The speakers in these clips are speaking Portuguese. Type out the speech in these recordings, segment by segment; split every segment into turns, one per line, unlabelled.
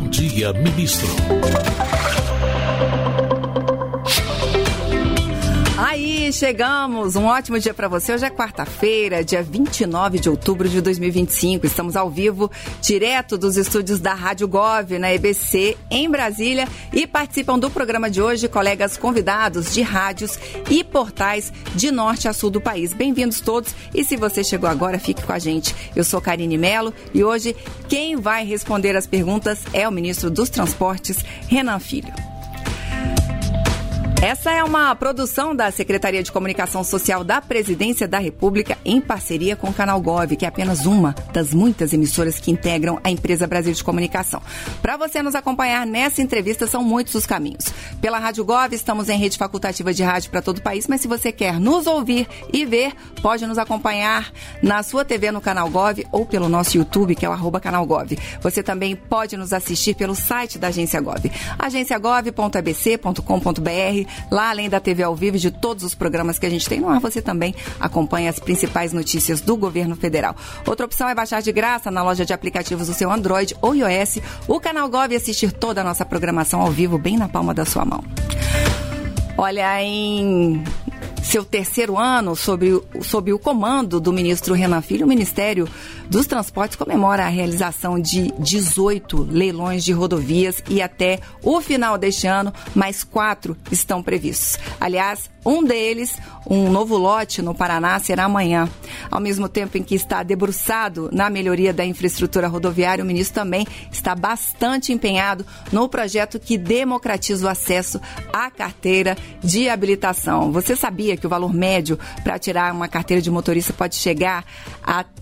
Dia Ministro.
Aí, chegamos. Um ótimo dia para você. Hoje é quarta-feira, dia 29 de outubro de 2025. Estamos ao vivo, direto dos estúdios da Rádio Gov, na EBC, em Brasília. E participam do programa de hoje colegas convidados de rádios e portais de norte a sul do país. Bem-vindos todos. E se você chegou agora, fique com a gente. Eu sou Karine Mello e hoje quem vai responder as perguntas é o ministro dos Transportes, Renan Filho. Essa é uma produção da Secretaria de Comunicação Social da Presidência da República em parceria com o Canal Gov, que é apenas uma das muitas emissoras que integram a empresa Brasil de Comunicação. Para você nos acompanhar nessa entrevista, são muitos os caminhos. Pela Rádio Gov, estamos em rede facultativa de rádio para todo o país, mas se você quer nos ouvir e ver, pode nos acompanhar na sua TV no Canal Gov ou pelo nosso YouTube, que é o @canalgov. Você também pode nos assistir pelo site da Agência Gov, agenciagov.abc.com.br. Lá, além da TV ao vivo e de todos os programas que a gente tem no ar, você também acompanha as principais notícias do governo federal. Outra opção é baixar de graça na loja de aplicativos do seu Android ou iOS o Canal Gov e assistir toda a nossa programação ao vivo bem na palma da sua mão. Olha, em seu terceiro ano sob o comando do ministro Renan Filho, o Ministério dos Transportes comemora a realização de 18 leilões de rodovias e até o final deste ano, mais 4 estão previstos. Aliás, um deles, um novo lote no Paraná, será amanhã. Ao mesmo tempo em que está debruçado na melhoria da infraestrutura rodoviária, o ministro também está bastante empenhado no projeto que democratiza o acesso à carteira de habilitação. Você sabia que o valor médio para tirar uma carteira de motorista pode chegar a R$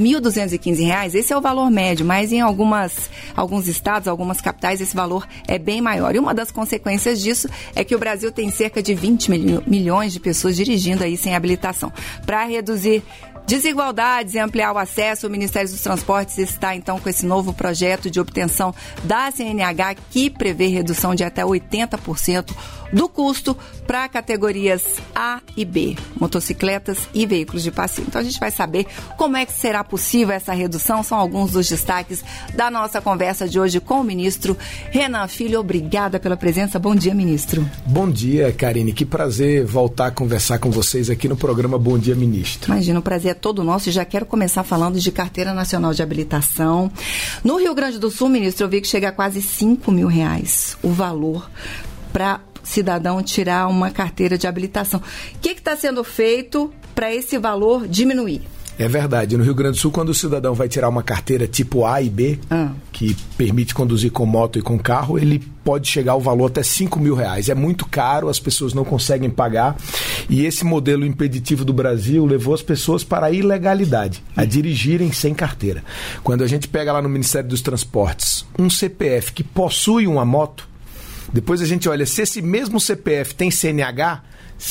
3.215? Esse é o valor médio, mas em alguns estados, algumas capitais, esse valor é bem maior. E uma das consequências disso é que o Brasil tem cerca de 20 milhões de pessoas dirigindo aí sem habilitação. Para reduzir desigualdades e ampliar o acesso, o Ministério dos Transportes está, então, com esse novo projeto de obtenção da CNH que prevê redução de até 80% do custo para categorias A e B, motocicletas e veículos de passeio. Então, a gente vai saber como é que será possível essa redução. São alguns dos destaques da nossa conversa de hoje com o ministro Renan Filho. Obrigada pela presença. Bom dia, ministro.
Bom dia, Karine. Que prazer voltar a conversar com vocês aqui no programa Bom Dia, Ministro.
Imagina, o prazer é todo nosso e já quero começar falando de Carteira Nacional de Habilitação. No Rio Grande do Sul, ministro, eu vi que chega a quase R$5.000 o valor para cidadão tirar uma carteira de habilitação. O que está sendo feito para esse valor diminuir?
É verdade. No Rio Grande do Sul, quando o cidadão vai tirar uma carteira tipo A e B, que permite conduzir com moto e com carro, ele pode chegar ao valor até R$5.000. É muito caro, as pessoas não conseguem pagar. E esse modelo impeditivo do Brasil levou as pessoas para a ilegalidade, a dirigirem sem carteira. Quando a gente pega lá no Ministério dos Transportes um CPF que possui uma moto, depois a gente olha, se esse mesmo CPF tem CNH,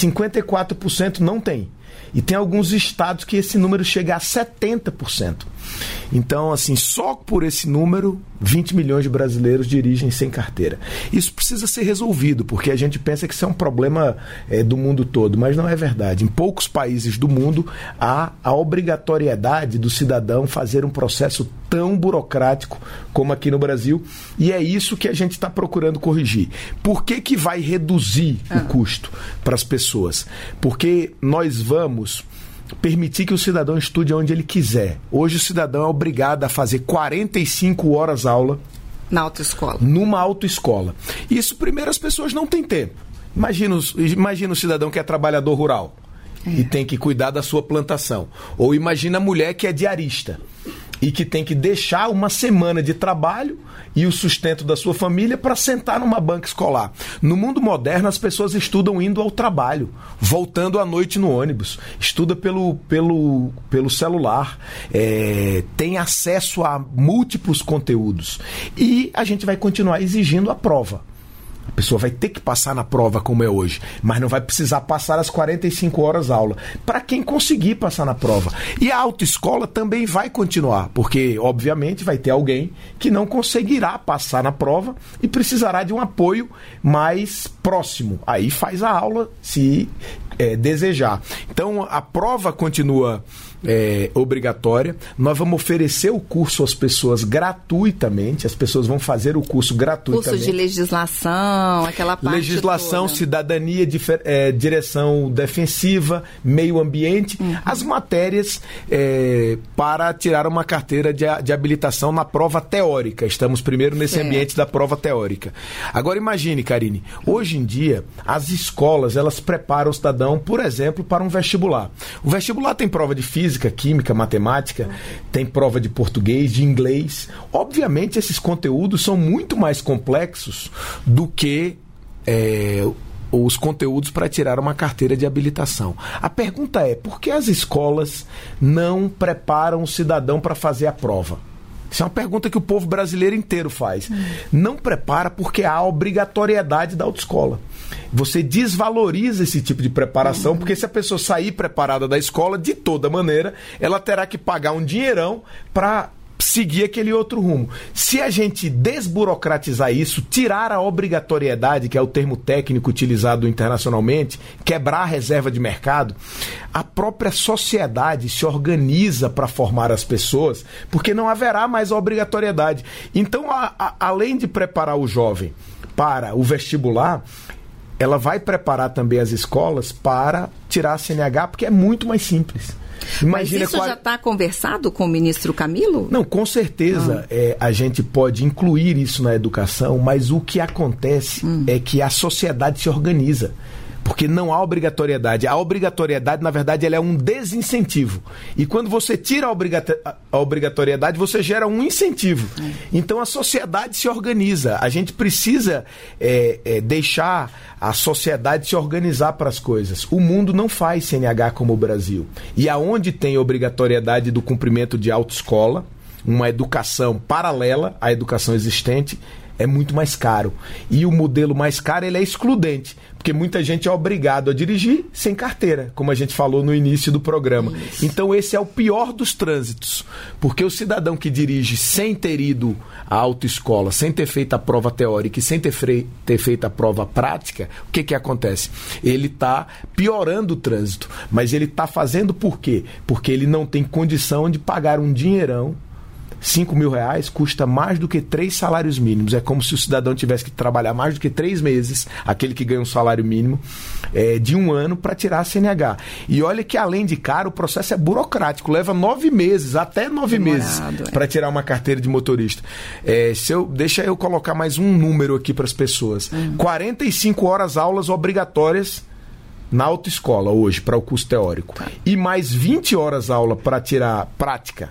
54% não tem. E tem alguns estados que esse número chega a 70%. Então, assim, só por esse número, 20 milhões de brasileiros dirigem sem carteira. Isso precisa ser resolvido, porque a gente pensa que isso é um problema do mundo todo, mas não é verdade. Em poucos países do mundo há a obrigatoriedade do cidadão fazer um processo tão burocrático como aqui no Brasil, e é isso que a gente está procurando corrigir. Por que vai reduzir o custo para as pessoas? Porque nós vamos permitir que o cidadão estude onde ele quiser. Hoje o cidadão é obrigado a fazer 45 horas aula
na autoescola.
Numa autoescola. Isso, primeiro, as pessoas não têm tempo. Imagina o cidadão que é trabalhador rural e tem que cuidar da sua plantação. Ou imagina a mulher que é diarista e que tem que deixar uma semana de trabalho e o sustento da sua família para sentar numa banca escolar. No mundo moderno, as pessoas estudam indo ao trabalho, voltando à noite no ônibus, estuda pelo celular, tem acesso a múltiplos conteúdos. E a gente vai continuar exigindo a prova. A pessoa vai ter que passar na prova como é hoje, mas não vai precisar passar as 45 horas aula. Para quem conseguir passar na prova. E a autoescola também vai continuar, porque, obviamente, vai ter alguém que não conseguirá passar na prova e precisará de um apoio mais próximo. Aí faz a aula se desejar. Então, a prova continua obrigatória. Nós vamos oferecer o curso às pessoas gratuitamente, as pessoas vão fazer o curso gratuitamente.
Curso de legislação, aquela parte
legislação,
toda.
Cidadania, direção defensiva, meio ambiente, as matérias para tirar uma carteira de habilitação na prova teórica. Estamos primeiro nesse ambiente da prova teórica. Agora imagine, Karine, hoje em dia as escolas, elas preparam o cidadão, por exemplo, para um vestibular. O vestibular tem prova de física, química, matemática, tem prova de português, de inglês. Obviamente esses conteúdos são muito mais complexos do que os conteúdos para tirar uma carteira de habilitação. A pergunta é, por que as escolas não preparam o cidadão para fazer a prova? Isso é uma pergunta que o povo brasileiro inteiro faz. Não prepara porque há obrigatoriedade da autoescola. Você desvaloriza esse tipo de preparação, porque se a pessoa sair preparada da escola, de toda maneira, ela terá que pagar um dinheirão para seguir aquele outro rumo. Se a gente desburocratizar isso, tirar a obrigatoriedade, que é o termo técnico utilizado internacionalmente, quebrar a reserva de mercado, a própria sociedade se organiza para formar as pessoas, porque não haverá mais obrigatoriedade. Então, além de preparar o jovem para o vestibular, ela vai preparar também as escolas para tirar a CNH, porque é muito mais simples. Imagina.
Mas isso já está conversado com o ministro Camilo?
Não, com certeza a gente pode incluir isso na educação, mas o que acontece é que a sociedade se organiza. Porque não há obrigatoriedade. A obrigatoriedade, na verdade, ela é um desincentivo. E quando você tira a obrigatoriedade, você gera um incentivo. Então a sociedade se organiza. A gente precisa deixar a sociedade se organizar para as coisas. O mundo não faz CNH como o Brasil. E aonde tem obrigatoriedade do cumprimento de autoescola, uma educação paralela à educação existente, é muito mais caro. E o modelo mais caro, ele é excludente, porque muita gente é obrigado a dirigir sem carteira, como a gente falou no início do programa. Isso. Então esse é o pior dos trânsitos, porque o cidadão que dirige sem ter ido à autoescola, sem ter feito a prova teórica e sem ter feito a prova prática, o que acontece? Ele está piorando o trânsito, mas ele está fazendo por quê? Porque ele não tem condição de pagar um dinheirão. 5 mil reais custa mais do que 3 salários mínimos. É como se o cidadão tivesse que trabalhar mais do que 3 meses, aquele que ganha um salário mínimo, de um ano para tirar a CNH. E olha que além de caro, o processo é burocrático, leva 9 meses, até 9 meses para tirar uma carteira de motorista. Deixa eu colocar mais um número aqui para as pessoas. 45 horas aulas obrigatórias na autoescola hoje, para o curso teórico. E mais 20 horas aula para tirar prática,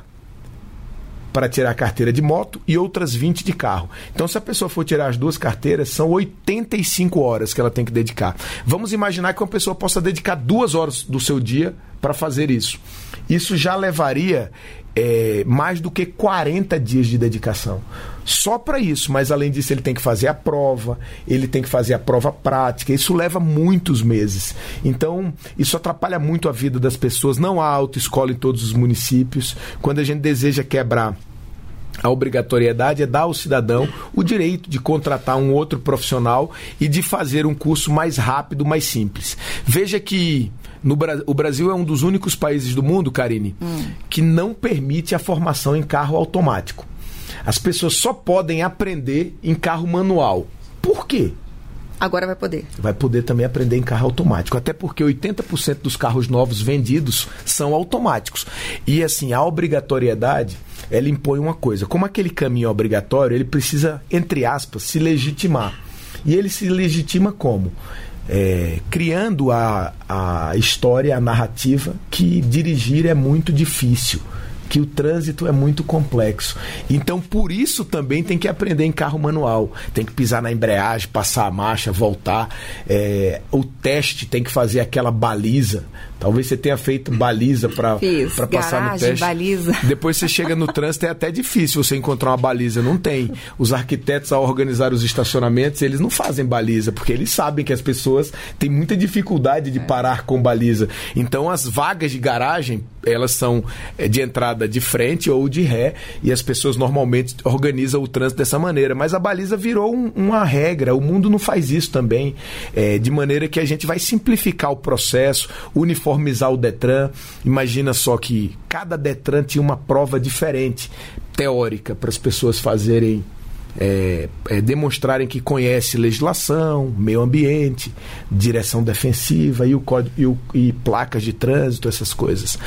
para tirar a carteira de moto, e outras 20 de carro. Então, se a pessoa for tirar as duas carteiras, são 85 horas que ela tem que dedicar. Vamos imaginar que uma pessoa possa dedicar 2 horas do seu dia para fazer isso. Isso já levaria mais do que 40 dias de dedicação. Só para isso, mas além disso ele tem que fazer a prova, ele tem que fazer a prova prática, isso leva muitos meses. Então, isso atrapalha muito a vida das pessoas. Não há autoescola em todos os municípios. Quando a gente deseja quebrar a obrigatoriedade, é dar ao cidadão o direito de contratar um outro profissional e de fazer um curso mais rápido, mais simples. Veja que o Brasil é um dos únicos países do mundo, Karine, que não permite a formação em carro automático. As pessoas só podem aprender em carro manual. Por quê?
Agora vai poder.
Vai poder também aprender em carro automático. Até porque 80% dos carros novos vendidos são automáticos. E assim, a obrigatoriedade, ela impõe uma coisa. Como aquele caminho é obrigatório, ele precisa, entre aspas, se legitimar. E ele se legitima como? Criando a história, a narrativa que dirigir é muito difícil, que o trânsito é muito complexo. Então, por isso também tem que aprender em carro manual. Tem que pisar na embreagem, passar a marcha, voltar. O teste tem que fazer aquela baliza. Talvez você tenha feito baliza para passar no teste.
Baliza.
Depois você chega no trânsito, é até difícil você encontrar uma baliza. Não tem. Os arquitetos, ao organizar os estacionamentos, eles não fazem baliza, porque eles sabem que as pessoas têm muita dificuldade de parar com baliza. Então, as vagas de garagem, elas são de entrada de frente ou de ré, e as pessoas normalmente organizam o trânsito dessa maneira. Mas a baliza virou uma regra, o mundo não faz isso também, de maneira que a gente vai simplificar o processo, uniformizar o Detran. Imagina só que cada Detran tinha uma prova diferente, teórica, para as pessoas fazerem, demonstrarem que conhece legislação, meio ambiente, direção defensiva e placas de trânsito, essas coisas.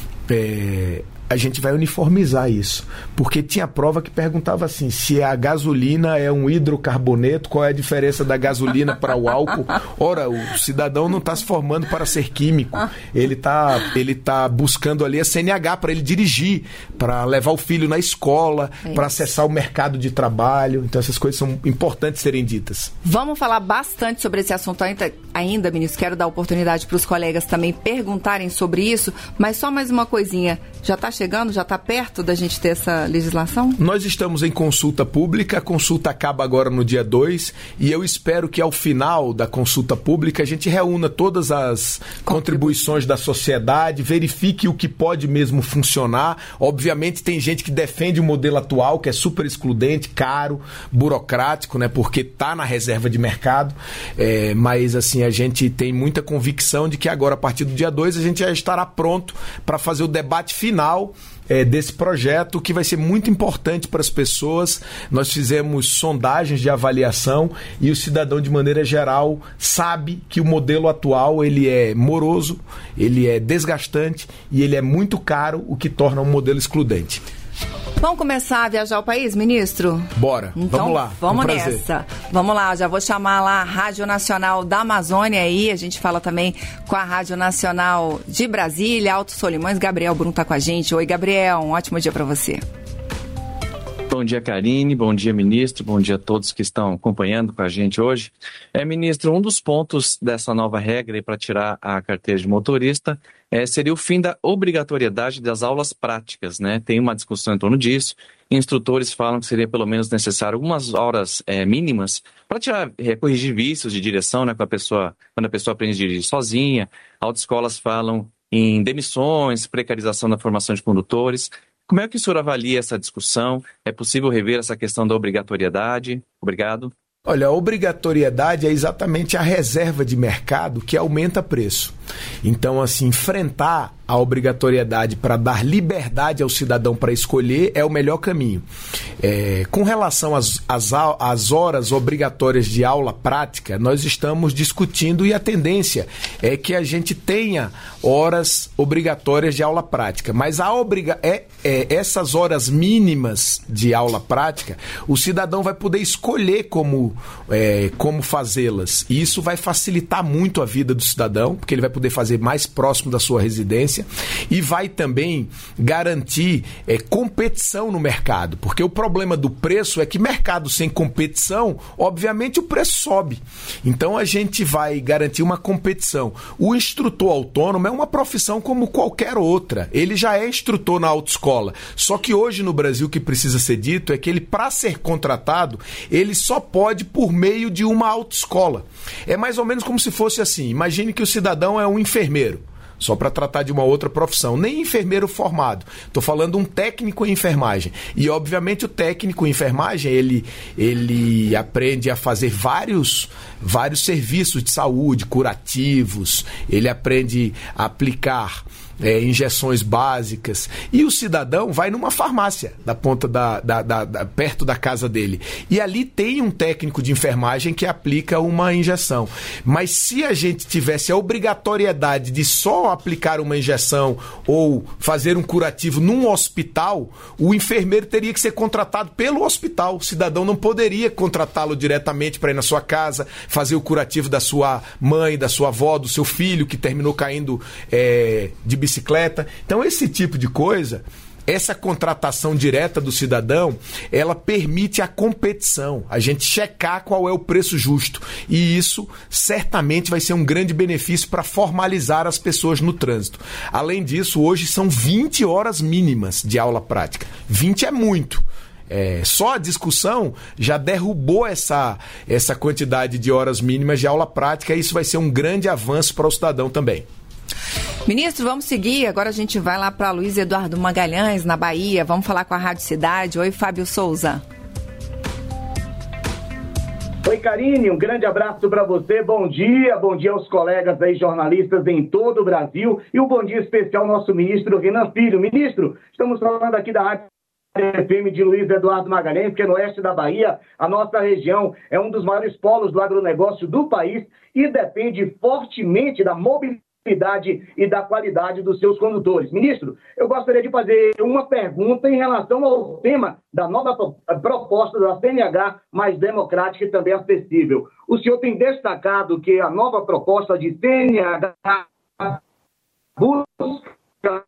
A gente vai uniformizar isso, porque tinha prova que perguntava assim, se a gasolina é um hidrocarboneto, qual é a diferença da gasolina para o álcool? Ora, o cidadão não está se formando para ser químico, ele tá buscando ali a CNH para ele dirigir, para levar o filho na escola, para acessar o mercado de trabalho. Então essas coisas são importantes serem ditas.
Vamos falar bastante sobre esse assunto ainda, ministro. Quero dar oportunidade para os colegas também perguntarem sobre isso, mas só mais uma coisinha, já está chegando, já está perto da gente ter essa legislação?
Nós estamos em consulta pública, a consulta acaba agora no dia 2, e eu espero que ao final da consulta pública a gente reúna todas as contribuições da sociedade, verifique o que pode mesmo funcionar. Obviamente tem gente que defende o modelo atual, que é super excludente, caro, burocrático, né, porque está na reserva de mercado, mas assim, a gente tem muita convicção de que agora, a partir do dia 2, a gente já estará pronto para fazer o debate final desse projeto, que vai ser muito importante para as pessoas. Nós fizemos sondagens de avaliação e o cidadão, de maneira geral, sabe que o modelo atual ele é moroso, ele é desgastante e ele é muito caro, o que torna um modelo excludente.
Vamos começar a viajar o país, ministro?
Bora,
então,
vamos lá.
Vamos nessa. Vamos lá, já vou chamar lá a Rádio Nacional da Amazônia aí, a gente fala também com a Rádio Nacional de Brasília, Alto Solimões. Gabriel Brum tá com a gente. Oi, Gabriel, um ótimo dia para você.
Bom dia, Karine, bom dia, ministro, bom dia a todos que estão acompanhando com a gente hoje. Ministro, um dos pontos dessa nova regra para tirar a carteira de motorista seria o fim da obrigatoriedade das aulas práticas, né? Tem uma discussão em torno disso. Instrutores falam que seria pelo menos necessário algumas horas mínimas para corrigir vícios de direção, né? Quando a pessoa aprende a dirigir sozinha. Autoescolas falam em demissões, precarização da formação de condutores. Como é que o senhor avalia essa discussão? É possível rever essa questão da obrigatoriedade? Obrigado.
Olha, a obrigatoriedade é exatamente a reserva de mercado que aumenta preço. Então, assim, enfrentar a obrigatoriedade para dar liberdade ao cidadão para escolher é o melhor caminho. Com relação às horas obrigatórias de aula prática, nós estamos discutindo, e a tendência é que a gente tenha horas obrigatórias de aula prática. Mas essas horas mínimas de aula prática, o cidadão vai poder escolher como fazê-las. E isso vai facilitar muito a vida do cidadão, porque ele vai poder fazer mais próximo da sua residência, e vai também garantir competição no mercado, porque o problema do preço é que mercado sem competição, obviamente o preço sobe. Então a gente vai garantir uma competição. O instrutor autônomo é uma profissão como qualquer outra, ele já é instrutor na autoescola, só que hoje no Brasil o que precisa ser dito é que ele, para ser contratado, ele só pode por meio de uma autoescola. É mais ou menos como se fosse assim, imagine que o cidadão é um enfermeiro, só para tratar de uma outra profissão, nem enfermeiro formado, estou falando um técnico em enfermagem, e obviamente o técnico em enfermagem ele aprende a fazer vários serviços de saúde, curativos, ele aprende a aplicar injeções básicas, e o cidadão vai numa farmácia da ponta perto da casa dele, e ali tem um técnico de enfermagem que aplica uma injeção. Mas se a gente tivesse a obrigatoriedade de só aplicar uma injeção ou fazer um curativo num hospital, o enfermeiro teria que ser contratado pelo hospital. O cidadão não poderia contratá-lo diretamente para ir na sua casa, fazer o curativo da sua mãe, da sua avó, do seu filho que terminou caindo de bicicleta. Então esse tipo de coisa, essa contratação direta do cidadão, ela permite a competição, a gente checar qual é o preço justo, e isso certamente vai ser um grande benefício para formalizar as pessoas no trânsito. Além disso, hoje são 20 horas mínimas de aula prática. 20 é muito. Só a discussão já derrubou essa quantidade de horas mínimas de aula prática, e isso vai ser um grande avanço para o cidadão também.
Ministro, vamos seguir. Agora a gente vai lá para Luiz Eduardo Magalhães, na Bahia. Vamos falar com a Rádio Cidade. Oi, Fábio Souza.
Oi, Karine, um grande abraço para você, bom dia aos colegas aí jornalistas em todo o Brasil e um bom dia especial ao nosso ministro Renan Filho. Ministro, estamos falando aqui da Rádio FM de Luiz Eduardo Magalhães, que é no oeste da Bahia. A nossa região é um dos maiores polos do agronegócio do país e depende fortemente da mobilidade e da qualidade dos seus condutores. Ministro, eu gostaria de fazer uma pergunta em relação ao tema da nova proposta da CNH mais democrática e também acessível. O senhor tem destacado que a nova proposta de CNH busca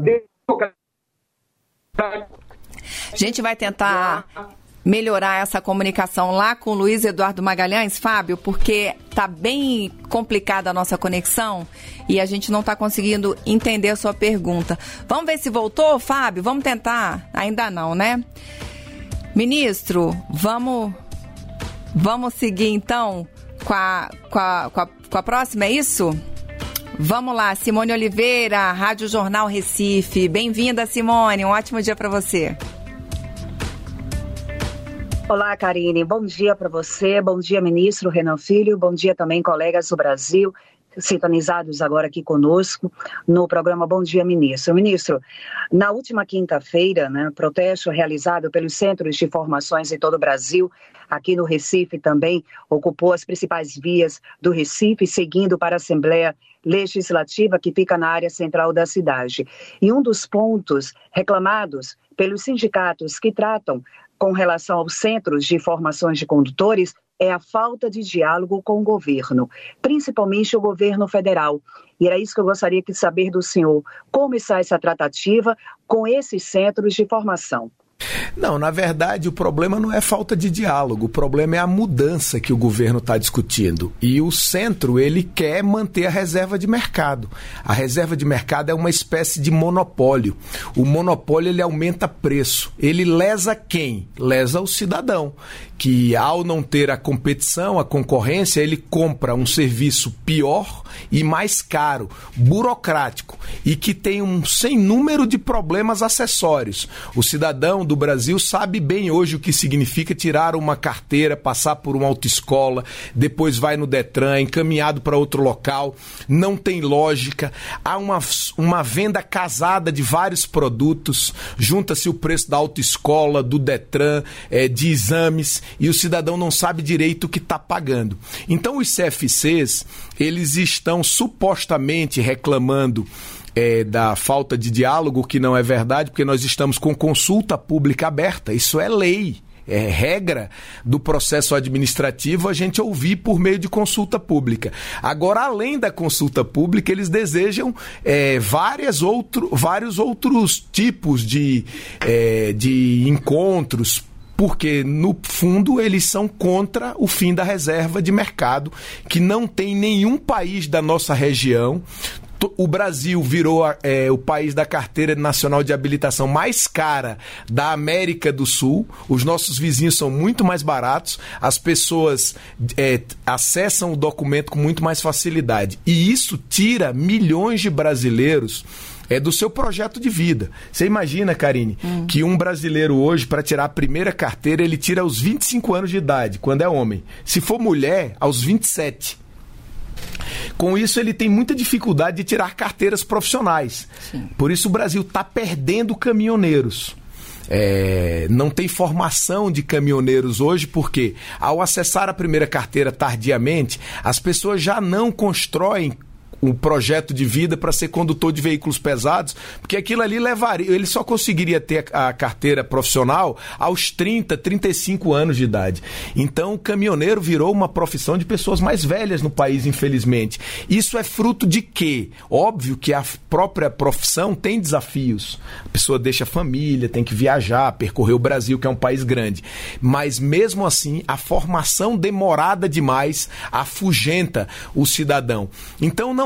a gente vai tentar melhorar essa comunicação lá com o Luiz Eduardo Magalhães, Fábio, porque tá bem complicada a nossa conexão e a gente não está conseguindo entender a sua pergunta. Vamos ver se voltou, Fábio? Vamos tentar? Ainda não, né? Ministro, vamos seguir então com a próxima, é isso? Vamos lá, Simone Oliveira, Rádio Jornal Recife. Bem-vinda, Simone, um ótimo dia para você.
Olá, Karine. Bom dia para você, bom dia, ministro Renan Filho, bom dia também, colegas do Brasil, sintonizados agora aqui conosco no programa Bom Dia, Ministro. Ministro, na última quinta-feira, protesto realizado pelos centros de formações em todo o Brasil, aqui no Recife também, ocupou as principais vias do Recife, seguindo para a Assembleia Legislativa, que fica na área central da cidade. E um dos pontos reclamados pelos sindicatos que tratam com relação aos centros de formações de condutores é a falta de diálogo com o governo, principalmente o governo federal. E era isso que eu gostaria de saber do senhor. Como está essa tratativa com esses centros de formação?
Não, na verdade, o problema não é falta de diálogo, o problema é a mudança que o governo está discutindo. E o centro, ele quer manter a reserva de mercado. A reserva de mercado é uma espécie de monopólio. O monopólio, ele aumenta preço. Ele lesa quem? Lesa o cidadão, que ao não ter a competição, a concorrência, ele compra um serviço pior e mais caro, burocrático, e que tem um sem número de problemas acessórios. O cidadão do Brasil sabe bem hoje o que significa tirar uma carteira, passar por uma autoescola, depois vai no Detran, encaminhado para outro local, não tem lógica, há uma venda casada de vários produtos, junta-se o preço da autoescola, do Detran, de exames, e o cidadão não sabe direito o que está pagando. Então os CFCs, eles estão supostamente reclamando da falta de diálogo, que não é verdade, porque nós estamos com consulta pública aberta, isso é lei. É regra do processo administrativo a gente ouvir por meio de consulta pública. Agora, além da consulta pública, eles desejam vários outros tipos de encontros, porque, no fundo, eles são contra o fim da reserva de mercado, que não tem nenhum país da nossa região. O Brasil virou o país da carteira nacional de habilitação mais cara da América do Sul. Os nossos vizinhos são muito mais baratos, as pessoas acessam o documento com muito mais facilidade. E isso tira milhões de brasileiros do seu projeto de vida. Você imagina, Karine, que um brasileiro hoje, para tirar a primeira carteira, ele tira aos 25 anos de idade, quando é homem. Se for mulher, aos 27. Com isso, ele tem muita dificuldade de tirar carteiras profissionais. Sim. Por isso, o Brasil está perdendo caminhoneiros. Não tem formação de caminhoneiros hoje, porque ao acessar a primeira carteira tardiamente, as pessoas já não constroem um projeto de vida para ser condutor de veículos pesados, porque aquilo ali ele só conseguiria ter a carteira profissional aos 30, 35 anos de idade. Então o caminhoneiro virou uma profissão de pessoas mais velhas no país, infelizmente. Isso é fruto de quê? Óbvio que a própria profissão tem desafios. A pessoa deixa a família, tem que viajar, percorrer o Brasil, que é um país grande. Mas mesmo assim, a formação demorada demais afugenta o cidadão. Então não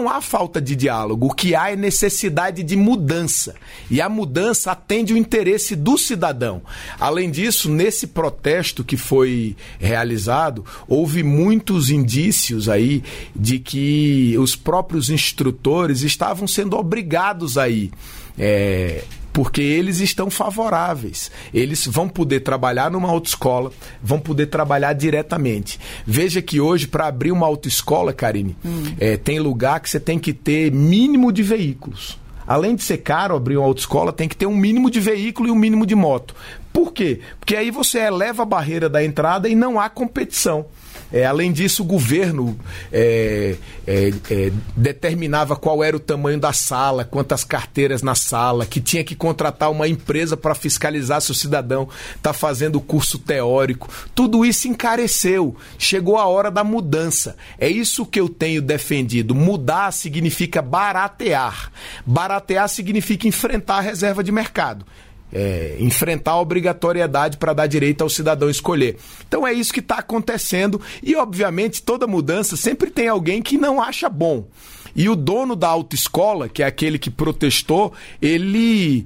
não há falta de diálogo, o que há é necessidade de mudança. E a mudança atende o interesse do cidadão. Além disso, nesse protesto que foi realizado, houve muitos indícios aí de que os próprios instrutores estavam sendo obrigados a ir. Porque eles estão favoráveis. Eles vão poder trabalhar numa autoescola, vão poder trabalhar diretamente. Veja que hoje, para abrir uma autoescola, Karine, tem lugar que você tem que ter mínimo de veículos. Além de ser caro abrir uma autoescola, tem que ter um mínimo de veículo e um mínimo de moto. Por quê? Porque aí você eleva a barreira da entrada e não há competição. Além disso, o governo determinava qual era o tamanho da sala, quantas carteiras na sala, que tinha que contratar uma empresa para fiscalizar se o cidadão está fazendo o curso teórico. Tudo isso encareceu. Chegou a hora da mudança. É isso que eu tenho defendido. Mudar significa baratear. Baratear significa enfrentar a reserva de mercado. Enfrentar a obrigatoriedade para dar direito ao cidadão escolher. Então é isso que está acontecendo e, obviamente, toda mudança sempre tem alguém que não acha bom. E o dono da autoescola, que é aquele que protestou, ele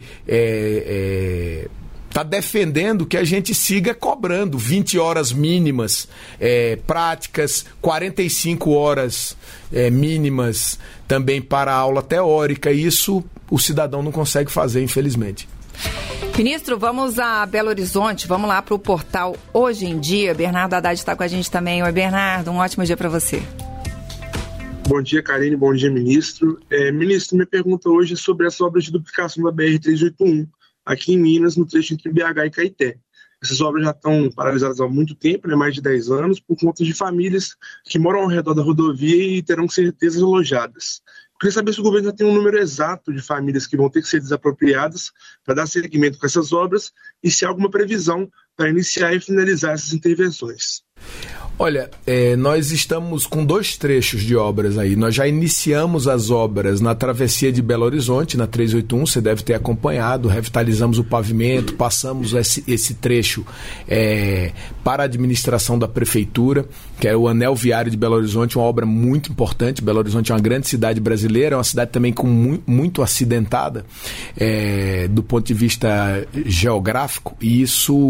está defendendo que a gente siga cobrando 20 horas mínimas práticas, 45 horas mínimas também para a aula teórica. E isso o cidadão não consegue fazer, infelizmente.
Ministro, vamos a Belo Horizonte, vamos lá para o portal Hoje em Dia. Bernardo Haddad está com a gente também. Oi, Bernardo, um ótimo dia para você.
Bom dia, Karine, bom dia, ministro. Ministro, minha pergunta hoje é sobre as obras de duplicação da BR-381, aqui em Minas, no trecho entre BH e Caeté. Essas obras já estão paralisadas há muito tempo, mais de 10 anos, por conta de famílias que moram ao redor da rodovia e terão que ser desalojadas. Queria saber se o governo já tem um número exato de famílias que vão ter que ser desapropriadas para dar seguimento com essas obras e se há alguma previsão para iniciar e finalizar essas intervenções.
Olha, nós estamos com 2 trechos de obras aí. Nós já iniciamos as obras na travessia de Belo Horizonte, na 381, você deve ter acompanhado, revitalizamos o pavimento, passamos esse trecho para a administração da prefeitura, que é o Anel Viário de Belo Horizonte, uma obra muito importante. Belo Horizonte é uma grande cidade brasileira, é uma cidade também muito acidentada do ponto de vista geográfico, e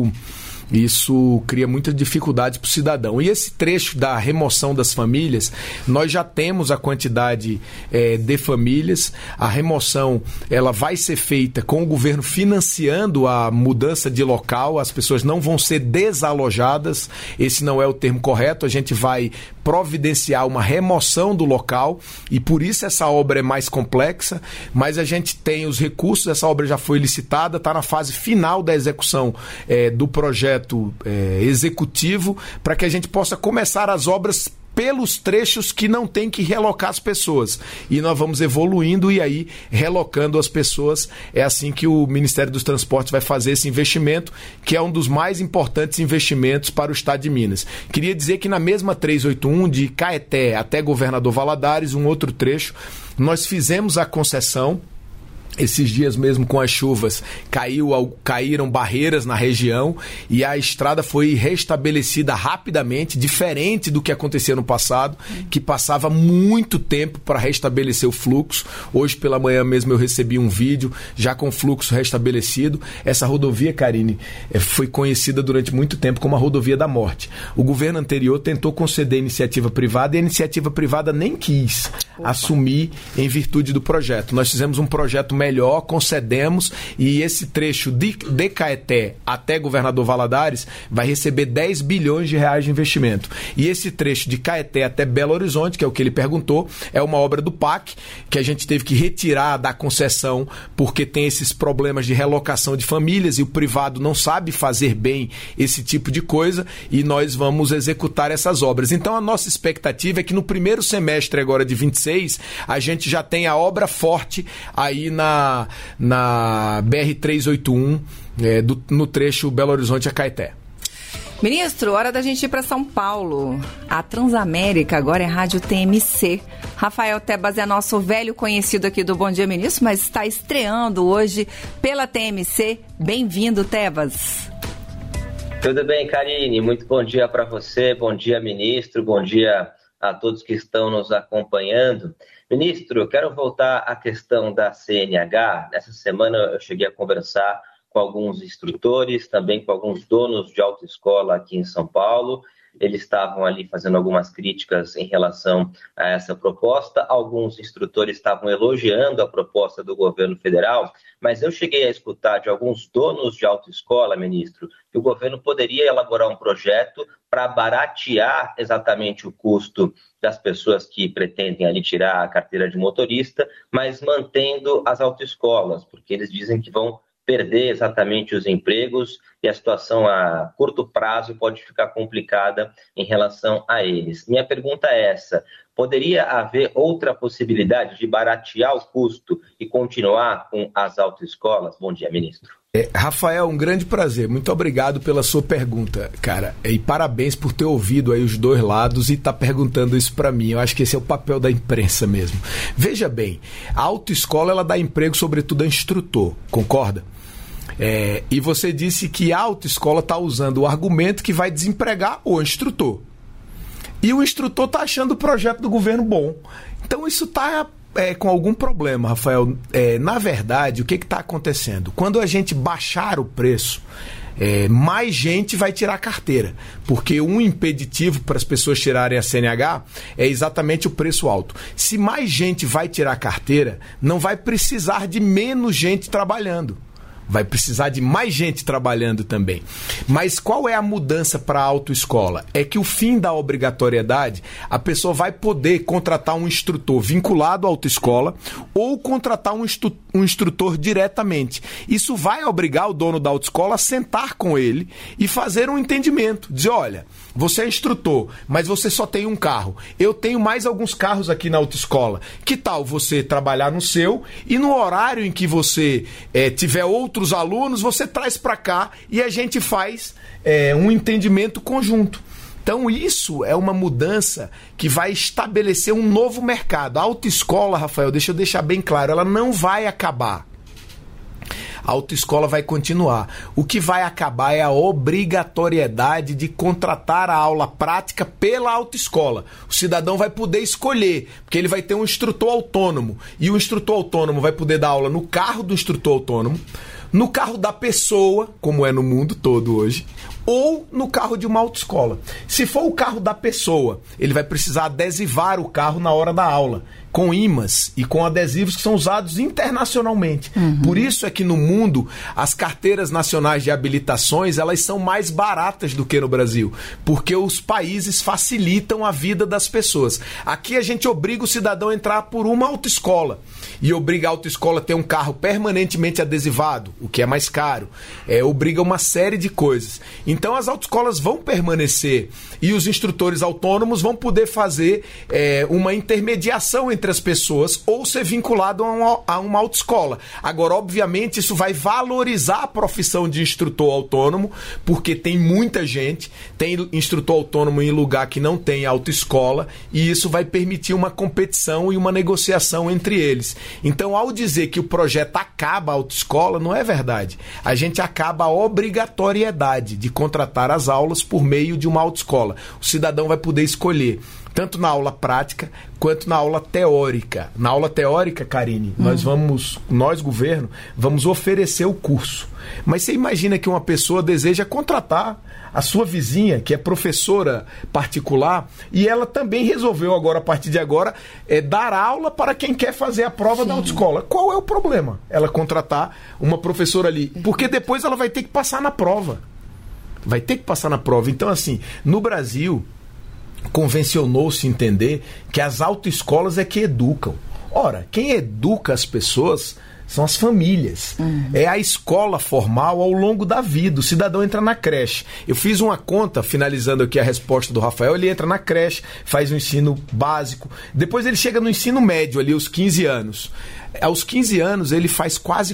isso cria muita dificuldade para o cidadão. E esse trecho da remoção das famílias, nós já temos a quantidade de famílias. A remoção ela vai ser feita com o governo financiando a mudança de local. As pessoas não vão ser desalojadas. Esse não é o termo correto. A gente vai providenciar uma remoção do local e por isso essa obra é mais complexa, mas a gente tem os recursos, essa obra já foi licitada, está na fase final da execução do projeto executivo, para que a gente possa começar as obras pelos trechos que não tem que relocar as pessoas. E nós vamos evoluindo e aí relocando as pessoas. É assim que o Ministério dos Transportes vai fazer esse investimento, que é um dos mais importantes investimentos para o estado de Minas. Queria dizer que na mesma 381, de Caeté até Governador Valadares, um outro trecho, nós fizemos a concessão. Esses dias mesmo, com as chuvas, caíram barreiras na região e a estrada foi restabelecida rapidamente, diferente do que acontecia no passado, que passava muito tempo para restabelecer o fluxo. Hoje pela manhã mesmo eu recebi um vídeo já com o fluxo restabelecido. Essa rodovia, Karine, foi conhecida durante muito tempo como a rodovia da morte. O governo anterior tentou conceder iniciativa privada e a iniciativa privada nem quis assumir em virtude do projeto. Nós fizemos um projeto melhor, concedemos, e esse trecho de Caeté até Governador Valadares vai receber 10 bilhões de reais de investimento. E esse trecho de Caeté até Belo Horizonte, que é o que ele perguntou, é uma obra do PAC, que a gente teve que retirar da concessão porque tem esses problemas de relocação de famílias e o privado não sabe fazer bem esse tipo de coisa, e nós vamos executar essas obras. Então a nossa expectativa é que no primeiro semestre agora de 26, a gente já tenha a obra forte aí na BR-381, no trecho Belo Horizonte a Caeté.
Ministro, hora da gente ir para São Paulo. A Transamérica agora é Rádio TMC. Rafael Tebas é nosso velho conhecido aqui do Bom Dia Ministro, mas está estreando hoje pela TMC. Bem-vindo, Tebas.
Tudo bem, Karine? Muito bom dia para você, bom dia, ministro, bom dia a todos que estão nos acompanhando. Ministro, eu quero voltar à questão da CNH. Essa semana eu cheguei a conversar com alguns instrutores, também com alguns donos de autoescola aqui em São Paulo. Eles estavam ali fazendo algumas críticas em relação a essa proposta. Alguns instrutores estavam elogiando a proposta do governo federal, mas eu cheguei a escutar de alguns donos de autoescola, ministro, que o governo poderia elaborar um projeto para baratear exatamente o custo das pessoas que pretendem ali tirar a carteira de motorista, mas mantendo as autoescolas, porque eles dizem que vão perder exatamente os empregos e a situação a curto prazo pode ficar complicada em relação a eles. Minha pergunta é essa: poderia haver outra possibilidade de baratear o custo e continuar com as autoescolas? Bom dia, ministro.
Rafael, um grande prazer. Muito obrigado pela sua pergunta, cara. E parabéns por ter ouvido aí os dois lados e estar perguntando isso para mim. Eu acho que esse é o papel da imprensa mesmo. Veja bem, a autoescola ela dá emprego sobretudo a instrutor, concorda? E você disse que a autoescola está usando o argumento que vai desempregar o instrutor. E o instrutor está achando o projeto do governo bom. Então isso está com algum problema, Rafael. Na verdade, o que está acontecendo? Quando a gente baixar o preço, mais gente vai tirar a carteira. Porque um impeditivo para as pessoas tirarem a CNH é exatamente o preço alto. Se mais gente vai tirar a carteira, não vai precisar de menos gente trabalhando. Vai precisar de mais gente trabalhando também. Mas qual é a mudança para a autoescola? É que o fim da obrigatoriedade, a pessoa vai poder contratar um instrutor vinculado à autoescola ou contratar um instrutor diretamente. Isso vai obrigar o dono da autoescola a sentar com ele e fazer um entendimento. Dizer, olha, você é instrutor, mas você só tem um carro. Eu tenho mais alguns carros aqui na autoescola. Que tal você trabalhar no seu e no horário em que você tiver outros alunos, você traz para cá e a gente faz um entendimento conjunto. Então isso é uma mudança que vai estabelecer um novo mercado. A autoescola, Rafael, deixa eu deixar bem claro, ela não vai acabar. A autoescola vai continuar. O que vai acabar é a obrigatoriedade de contratar a aula prática pela autoescola. O cidadão vai poder escolher, porque ele vai ter um instrutor autônomo. E o instrutor autônomo vai poder dar aula no carro do instrutor autônomo, no carro da pessoa, como é no mundo todo hoje, ou no carro de uma autoescola. Se for o carro da pessoa, ele vai precisar adesivar o carro na hora da aula, com ímãs e com adesivos que são usados internacionalmente. Por isso é que no mundo as carteiras nacionais de habilitações elas são mais baratas do que no Brasil, porque os países facilitam a vida das pessoas. Aqui a gente obriga o cidadão a entrar por uma autoescola e obriga a autoescola a ter um carro permanentemente adesivado, o que é mais caro. Obriga uma série de coisas. Então as autoescolas vão permanecer e os instrutores autônomos vão poder fazer uma intermediação entre as pessoas ou ser vinculado a uma autoescola. Agora, obviamente, isso vai valorizar a profissão de instrutor autônomo, porque tem muita gente, tem instrutor autônomo em lugar que não tem autoescola, e isso vai permitir uma competição e uma negociação entre eles. Então, ao dizer que o projeto acaba a autoescola, não é verdade. A gente acaba a obrigatoriedade de contratar as aulas por meio de uma autoescola. O cidadão vai poder escolher tanto na aula prática quanto na aula teórica. Na aula teórica, Karine, nós, governo, vamos oferecer o curso. Mas você imagina que uma pessoa deseja contratar a sua vizinha, que é professora particular, e ela também resolveu agora, a partir de agora, dar aula para quem quer fazer a prova da autoescola. Qual é o problema? Ela contratar uma professora ali, porque depois ela vai ter que passar na prova. Vai ter que passar na prova. Então, assim, no Brasil, convencionou-se entender que as autoescolas é que educam. Ora, quem educa as pessoas são as famílias. É a escola formal ao longo da vida. O cidadão entra na creche. Eu fiz uma conta, finalizando aqui a resposta do Rafael, ele entra na creche, faz o ensino básico, depois ele chega no ensino médio ali, aos 15 anos. Aos 15 anos ele faz quase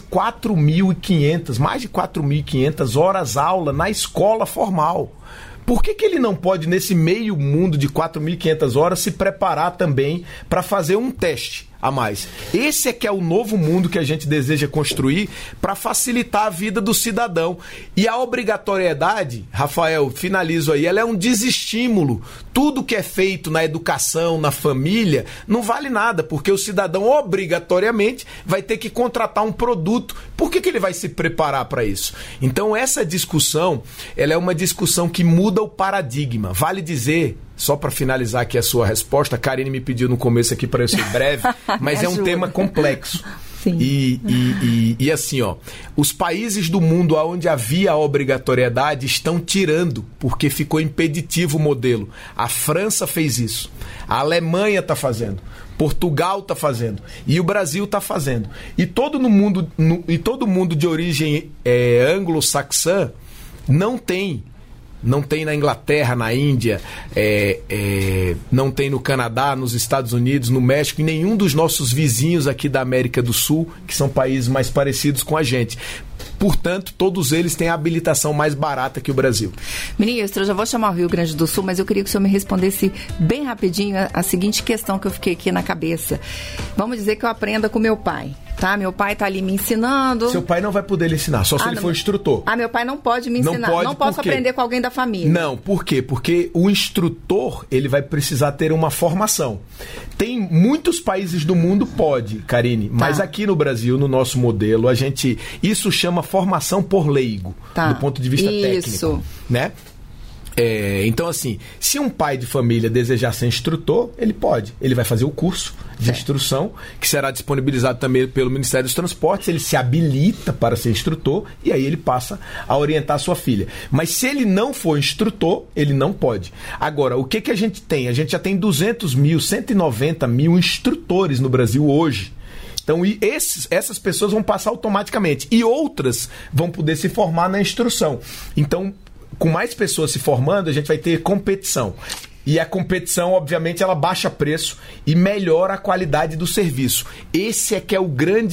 4.500, mais de 4.500 horas aula na escola formal. Por que ele não pode, nesse meio mundo de 4.500 horas, se preparar também para fazer um teste? a mais. Esse é que é o novo mundo que a gente deseja construir para facilitar a vida do cidadão. E a obrigatoriedade, Rafael, finalizo aí, ela é um desestímulo. Tudo que é feito na educação, na família, não vale nada, porque o cidadão obrigatoriamente vai ter que contratar um produto. Por que ele vai se preparar para isso? Então essa discussão, ela é uma discussão que muda o paradigma. Vale dizer, só para finalizar aqui a sua resposta, a Karine me pediu no começo aqui para eu ser breve, mas é um tema complexo.
Sim.
E assim, ó, os países do mundo onde havia a obrigatoriedade estão tirando, porque ficou impeditivo o modelo. A França fez isso, a Alemanha está fazendo, Portugal está fazendo e o Brasil está fazendo. E todo mundo de origem anglo-saxã não tem na Inglaterra, na Índia, não tem no Canadá, nos Estados Unidos, no México, e nenhum dos nossos vizinhos aqui da América do Sul, que são países mais parecidos com a gente. Portanto, todos eles têm a habilitação mais barata que o Brasil.
Ministro, eu já vou chamar o Rio Grande do Sul, mas eu queria que o senhor me respondesse bem rapidinho a seguinte questão que eu fiquei aqui na cabeça. Vamos dizer que eu aprenda com meu pai, tá? Meu pai tá ali me ensinando.
Seu pai não vai poder lhe ensinar, só se ele for instrutor.
Meu pai não pode me ensinar. Não posso aprender com alguém da família.
Não, por quê? Porque o instrutor, ele vai precisar ter uma formação. Tem muitos países do mundo, pode, Karine, mas aqui no Brasil, no nosso modelo, isso chama formação por leigo, do ponto de vista técnico, né? Então, assim, se um pai de família desejar ser instrutor, ele pode. Ele vai fazer o curso de instrução, que será disponibilizado também pelo Ministério dos Transportes. Ele se habilita para ser instrutor e aí ele passa a orientar sua filha. Mas se ele não for instrutor, ele não pode. Agora, o que a gente tem? A gente já tem 200 mil, 190 mil instrutores no Brasil hoje. Então, essas pessoas vão passar automaticamente. E outras vão poder se formar na instrução. Então, com mais pessoas se formando, a gente vai ter competição. E a competição, obviamente, ela baixa preço e melhora a qualidade do serviço. Esse é que é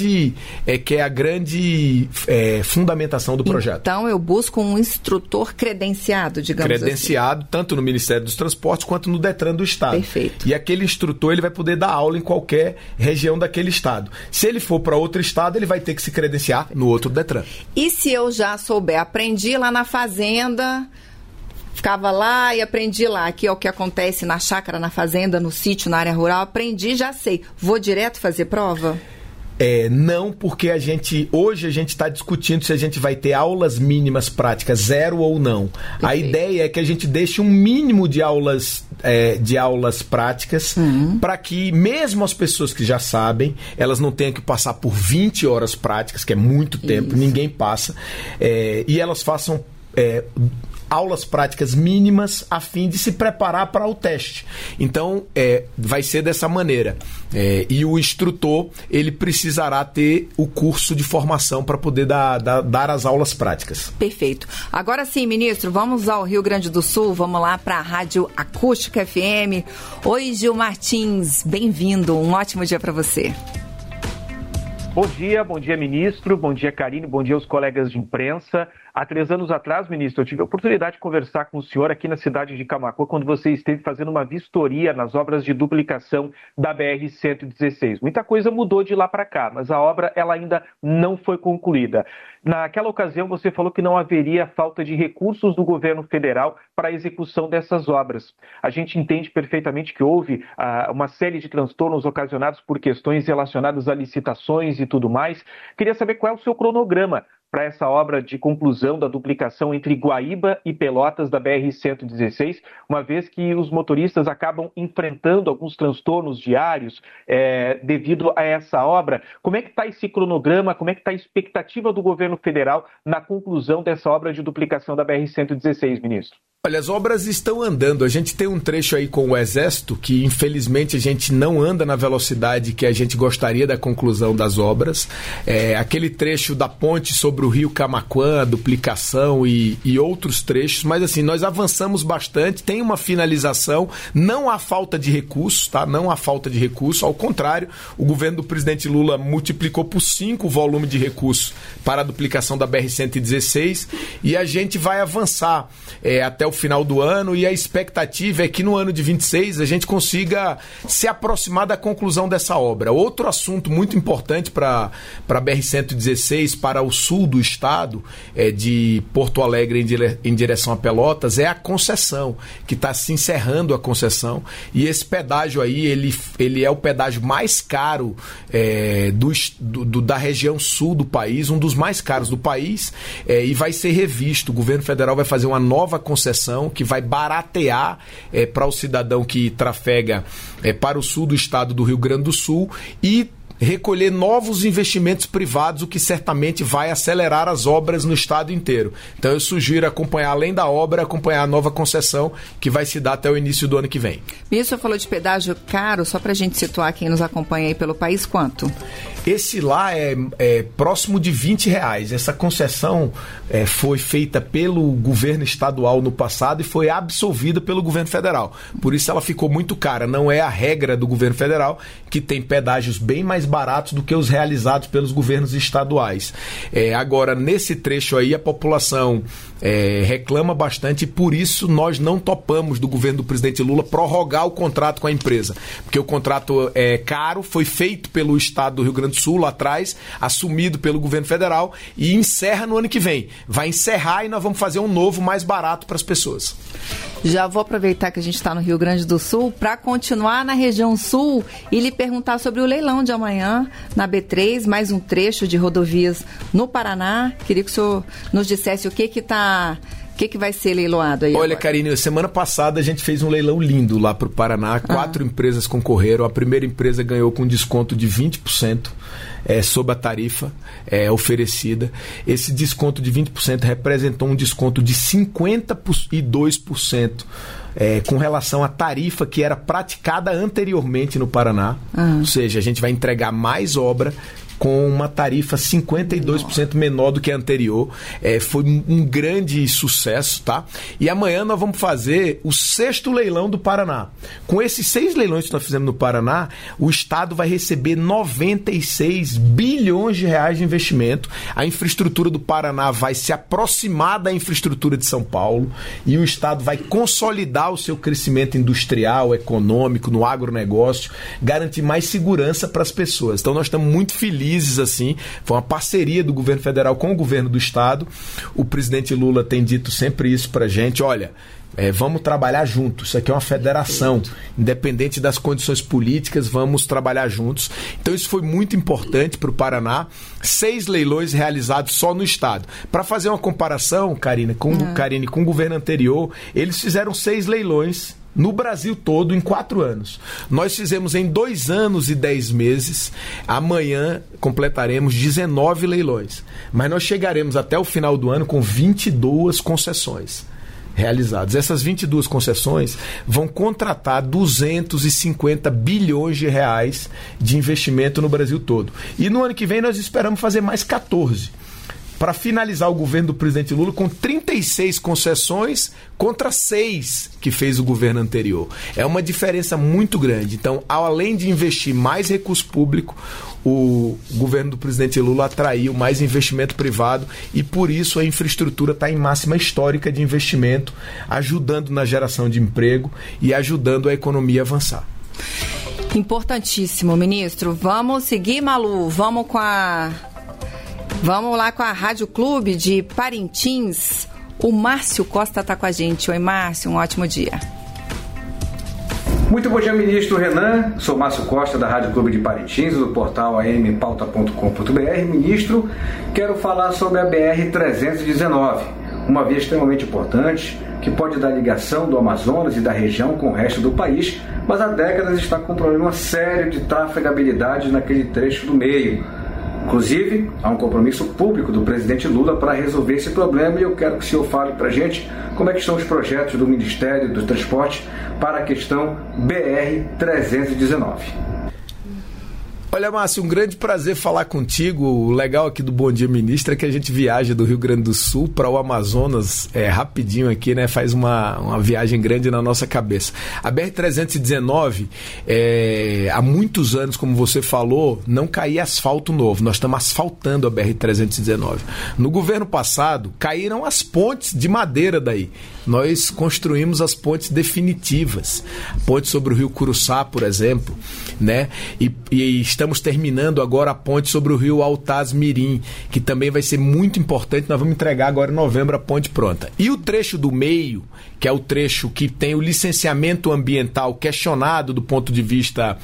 a grande fundamentação do projeto.
Então, eu busco um instrutor credenciado, digamos
credenciado, tanto no Ministério dos Transportes quanto no Detran do Estado.
Perfeito.
E aquele instrutor, ele vai poder dar aula em qualquer região daquele Estado. Se ele for para outro Estado, ele vai ter que se credenciar no outro Detran.
E se eu já souber, aprendi lá na fazenda... Ficava lá e aprendi lá. Aqui é o que acontece na chácara, na fazenda, no sítio, na área rural. Aprendi, já sei. Vou direto fazer prova?
Não, porque hoje a gente está discutindo se a gente vai ter aulas mínimas práticas, 0 ou não. Perfeito. A ideia é que a gente deixe um mínimo de aulas práticas para que mesmo as pessoas que já sabem, elas não tenham que passar por 20 horas práticas, que é muito tempo, ninguém passa, e elas façam aulas práticas mínimas a fim de se preparar para o teste. Então, vai ser dessa maneira. E o instrutor, ele precisará ter o curso de formação para poder dar as aulas práticas.
Perfeito. Agora sim, ministro, vamos ao Rio Grande do Sul, vamos lá para a Rádio Acústica FM. Oi, Gil Martins, bem-vindo, um ótimo dia para você.
Bom dia, ministro, bom dia, Karine, bom dia aos colegas de imprensa. Há 3 anos atrás, ministro, eu tive a oportunidade de conversar com o senhor aqui na cidade de Camaquã, quando você esteve fazendo uma vistoria nas obras de duplicação da BR-116. Muita coisa mudou de lá para cá, mas a obra ela ainda não foi concluída. Naquela ocasião, você falou que não haveria falta de recursos do governo federal para a execução dessas obras. A gente entende perfeitamente que houve uma série de transtornos ocasionados por questões relacionadas a licitações e tudo mais. Queria saber qual é o seu cronograma para essa obra de conclusão da duplicação entre Guaíba e Pelotas da BR-116, uma vez que os motoristas acabam enfrentando alguns transtornos diários devido a essa obra. Como é que está esse cronograma, como é que está a expectativa do governo federal na conclusão dessa obra de duplicação da BR-116, ministro?
Olha, as obras estão andando. A gente tem um trecho aí com o Exército que, infelizmente, a gente não anda na velocidade que a gente gostaria da conclusão das obras. Aquele trecho da ponte sobre o Rio Camaquã, a duplicação e outros trechos. Mas, assim, nós avançamos bastante. Tem uma finalização. Não há falta de recursos, tá? Não há falta de recursos. Ao contrário, o governo do presidente Lula multiplicou por 5 o volume de recursos para a duplicação da BR-116 e a gente vai avançar até o final do ano, e a expectativa é que no ano de 26 a gente consiga se aproximar da conclusão dessa obra. Outro assunto muito importante para a BR-116, para o sul do estado, de Porto Alegre em direção a Pelotas, é a concessão, que está se encerrando a concessão, e esse pedágio aí, ele é o pedágio mais caro da região sul do país, um dos mais caros do país, e vai ser revisto. O governo federal vai fazer uma nova concessão que vai baratear para o cidadão que trafega para o sul do estado do Rio Grande do Sul e recolher novos investimentos privados, o que certamente vai acelerar as obras no estado inteiro. Então eu sugiro acompanhar, além da obra, acompanhar a nova concessão que vai se dar até o início do ano que vem.
Ministro, falou de pedágio caro, só para a gente situar quem nos acompanha aí pelo país, quanto?
Esse lá é próximo de R$20. Essa concessão foi feita pelo governo estadual no passado e foi absolvida pelo governo federal. Por isso ela ficou muito cara. Não é a regra do governo federal, que tem pedágios bem mais baratos do que os realizados pelos governos estaduais. Agora, nesse trecho aí, a população reclama bastante, e por isso nós não topamos, do governo do presidente Lula, prorrogar o contrato com a empresa. Porque o contrato é caro, foi feito pelo estado do Rio Grande do Sul lá atrás, assumido pelo governo federal, e encerra no ano que vem. Vai encerrar e nós vamos fazer um novo mais barato para as pessoas.
Já vou aproveitar que a gente está no Rio Grande do Sul para continuar na região sul e lhe perguntar sobre o leilão de amanhã na B3, mais um trecho de rodovias no Paraná. Queria que o senhor nos dissesse o que vai ser leiloado aí.
Olha, Karine, semana passada a gente fez um leilão lindo lá para o Paraná. 4 empresas concorreram. A primeira empresa ganhou com desconto de 20% sobre a tarifa oferecida. Esse desconto de 20% representou um desconto de 52% com relação à tarifa que era praticada anteriormente no Paraná. Ou seja, a gente vai entregar mais obra com uma tarifa 52% menor do que a anterior. Foi um grande sucesso, tá? E amanhã nós vamos fazer o 6º leilão do Paraná. Com esses 6 leilões que nós fizemos no Paraná, o Estado vai receber 96 bilhões de reais de investimento. A infraestrutura do Paraná vai se aproximar da infraestrutura de São Paulo, e o Estado vai consolidar o seu crescimento industrial, econômico, no agronegócio, garantir mais segurança para as pessoas. Então nós estamos muito felizes assim. Foi uma parceria do governo federal com o governo do estado. O presidente Lula tem dito sempre isso pra gente: olha, vamos trabalhar juntos, isso aqui é uma federação, independente das condições políticas, vamos trabalhar juntos. Então isso foi muito importante para o Paraná. 6 leilões realizados só no estado. Para fazer uma comparação, Karine, com o governo anterior, eles fizeram 6 leilões no Brasil todo em 4 anos. Nós fizemos em 2 anos e 10 meses. Amanhã completaremos 19 leilões. Mas nós chegaremos até o final do ano com 22 concessões realizadas. Essas 22 concessões vão contratar 250 bilhões de reais de investimento no Brasil todo. E no ano que vem nós esperamos fazer mais 14. Para finalizar o governo do presidente Lula com 36 concessões contra 6 que fez o governo anterior. É uma diferença muito grande. Então, além de investir mais recurso público, o governo do presidente Lula atraiu mais investimento privado, e por isso a infraestrutura está em máxima histórica de investimento, ajudando na geração de emprego e ajudando a economia a avançar.
Importantíssimo, ministro. Vamos seguir, Malu. Vamos lá com a Rádio Clube de Parintins. O Márcio Costa está com a gente. Oi, Márcio, um ótimo dia.
Muito bom dia, ministro Renan. Sou Márcio Costa, da Rádio Clube de Parintins, do portal ampauta.com.br. Ministro, quero falar sobre a BR-319, uma via extremamente importante que pode dar ligação do Amazonas e da região com o resto do país, mas há décadas está com um problema sério de trafegabilidade naquele trecho do meio. Inclusive, há um compromisso público do presidente Lula para resolver esse problema, e eu quero que o senhor fale para a gente como é que estão os projetos do Ministério do Transporte para a questão BR-319.
Olha, Márcio, um grande prazer falar contigo. O legal aqui do Bom Dia Ministro é que a gente viaja do Rio Grande do Sul para o Amazonas rapidinho aqui, né? Faz uma viagem grande na nossa cabeça. A BR-319, há muitos anos, como você falou, não caía asfalto novo. Nós estamos asfaltando a BR-319. No governo passado, caíram as pontes de madeira daí. nós construímos as pontes definitivas. Ponte sobre o rio Curuçá, por exemplo, né? E estamos terminando agora a ponte sobre o rio Altaz Mirim, que também vai ser muito importante. Nós vamos entregar agora em novembro a ponte pronta. E o trecho do meio, que é o trecho que tem o licenciamento ambiental questionado do ponto de vista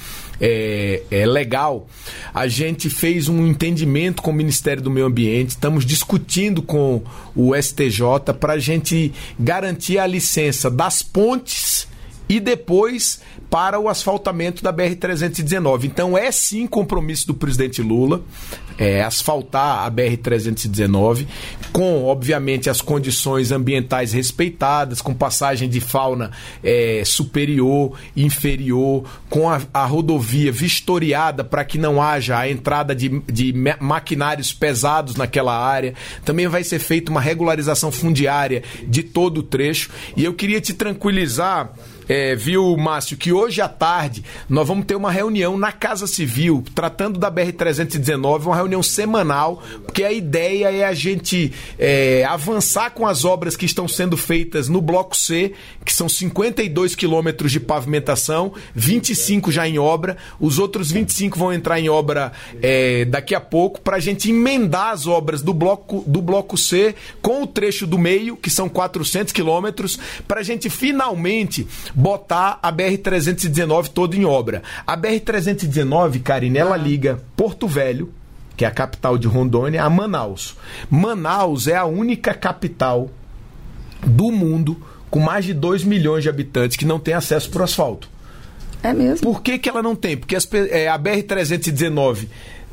legal, a gente fez um entendimento com o Ministério do Meio Ambiente, estamos discutindo com o STJ para a gente garantir a licença das pontes e depois para o asfaltamento da BR-319. Então é sim compromisso do presidente Lula asfaltar a BR-319 com, obviamente, as condições ambientais respeitadas, com passagem de fauna superior, inferior, com a rodovia vistoriada para que não haja a entrada de maquinários pesados naquela área. Também vai ser feita uma regularização fundiária de todo o trecho. E eu queria te tranquilizar, viu, Márcio, que hoje à tarde nós vamos ter uma reunião na Casa Civil, tratando da BR-319, uma reunião semanal, porque a ideia é a gente avançar com as obras que estão sendo feitas no Bloco C, que são 52 quilômetros de pavimentação, 25 já em obra, os outros 25 vão entrar em obra daqui a pouco, para a gente emendar as obras do bloco C com o trecho do meio, que são 400 quilômetros, para a gente finalmente botar a BR-319 toda em obra. A BR-319, Karine, ela liga Porto Velho, que é a capital de Rondônia, a Manaus. Manaus é a única capital do mundo com mais de 2 milhões de habitantes que não tem acesso por asfalto.
É mesmo?
Por que ela não tem? Porque a BR-319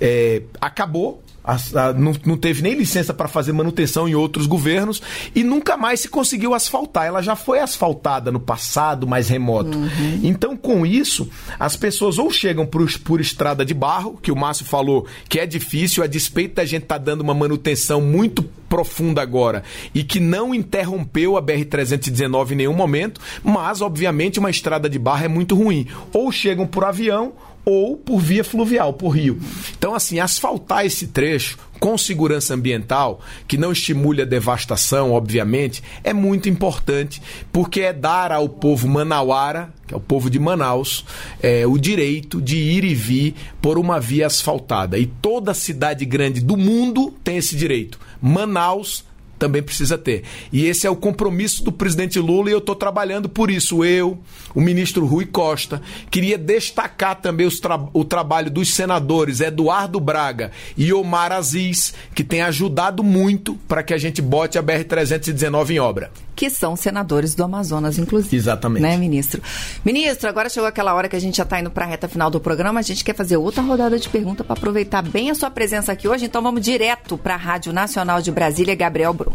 acabou, não teve nem licença para fazer manutenção em outros governos e nunca mais se conseguiu asfaltar. Ela já foi asfaltada no passado mais remoto. Então, com isso, as pessoas ou chegam por estrada de barro, que o Márcio falou que é difícil, a despeito da gente estar dando uma manutenção muito profunda agora e que não interrompeu a BR-319 em nenhum momento, mas, obviamente, uma estrada de barro é muito ruim. Ou chegam por avião ou por via fluvial, por rio. Então, assim, asfaltar esse trecho com segurança ambiental, que não estimule a devastação, obviamente, é muito importante, porque é dar ao povo manauara, que é o povo de Manaus, o direito de ir e vir por uma via asfaltada. E toda cidade grande do mundo tem esse direito. Manaus também precisa ter. E esse é o compromisso do presidente Lula e eu estou trabalhando por isso. Eu, o ministro Rui Costa, queria destacar também o trabalho dos senadores Eduardo Braga e Omar Aziz, que tem ajudado muito para que a gente bote a BR-319 em obra.
Que são senadores do Amazonas, inclusive.
Exatamente.
Né, ministro? Ministro, agora chegou aquela hora que a gente já está indo para a reta final do programa. A gente quer fazer outra rodada de pergunta para aproveitar bem a sua presença aqui hoje. Então vamos direto para a Rádio Nacional de Brasília, Gabriel Brum.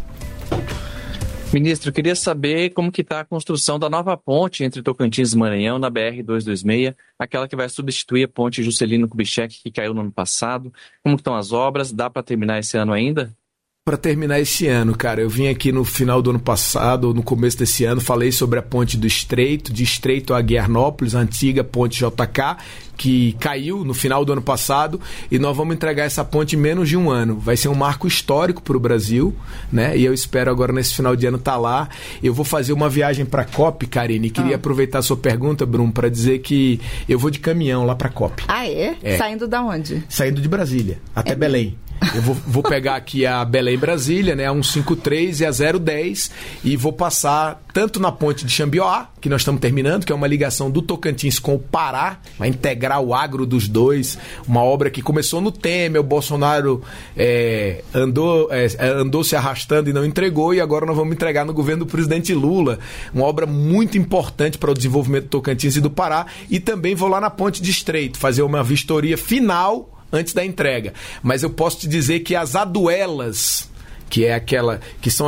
Ministro, eu queria saber como que está a construção da nova ponte entre Tocantins e Maranhão, na BR-226, aquela que vai substituir a ponte Juscelino Kubitschek, que caiu no ano passado. Como que estão as obras? Dá para terminar esse ano ainda?
Para terminar esse ano, cara, eu vim aqui no final do ano passado, ou no começo desse ano, falei sobre a ponte do Estreito, de Estreito a Guiarnópolis, a antiga ponte JK, que caiu no final do ano passado, e nós vamos entregar essa ponte em menos de um ano. Vai ser um marco histórico para o Brasil, né? E eu espero agora nesse final de ano estar lá. Eu vou fazer uma viagem para a COP, Karine, e queria aproveitar a sua pergunta, Brum, para dizer que eu vou de caminhão lá para a COP.
Ah, é? Saindo da onde?
Saindo de Brasília, até Belém. Eu vou pegar aqui a Belém-Brasília, né, a 153 e a 010, e vou passar tanto na ponte de Xambioá, que nós estamos terminando, que é uma ligação do Tocantins com o Pará, vai integrar o agro dos dois, uma obra que começou no Temer, o Bolsonaro andou se arrastando e não entregou, e agora nós vamos entregar no governo do presidente Lula, uma obra muito importante para o desenvolvimento do Tocantins e do Pará, e também vou lá na ponte de Estreito, fazer uma vistoria final antes da entrega. Mas eu posso te dizer que as aduelas, que são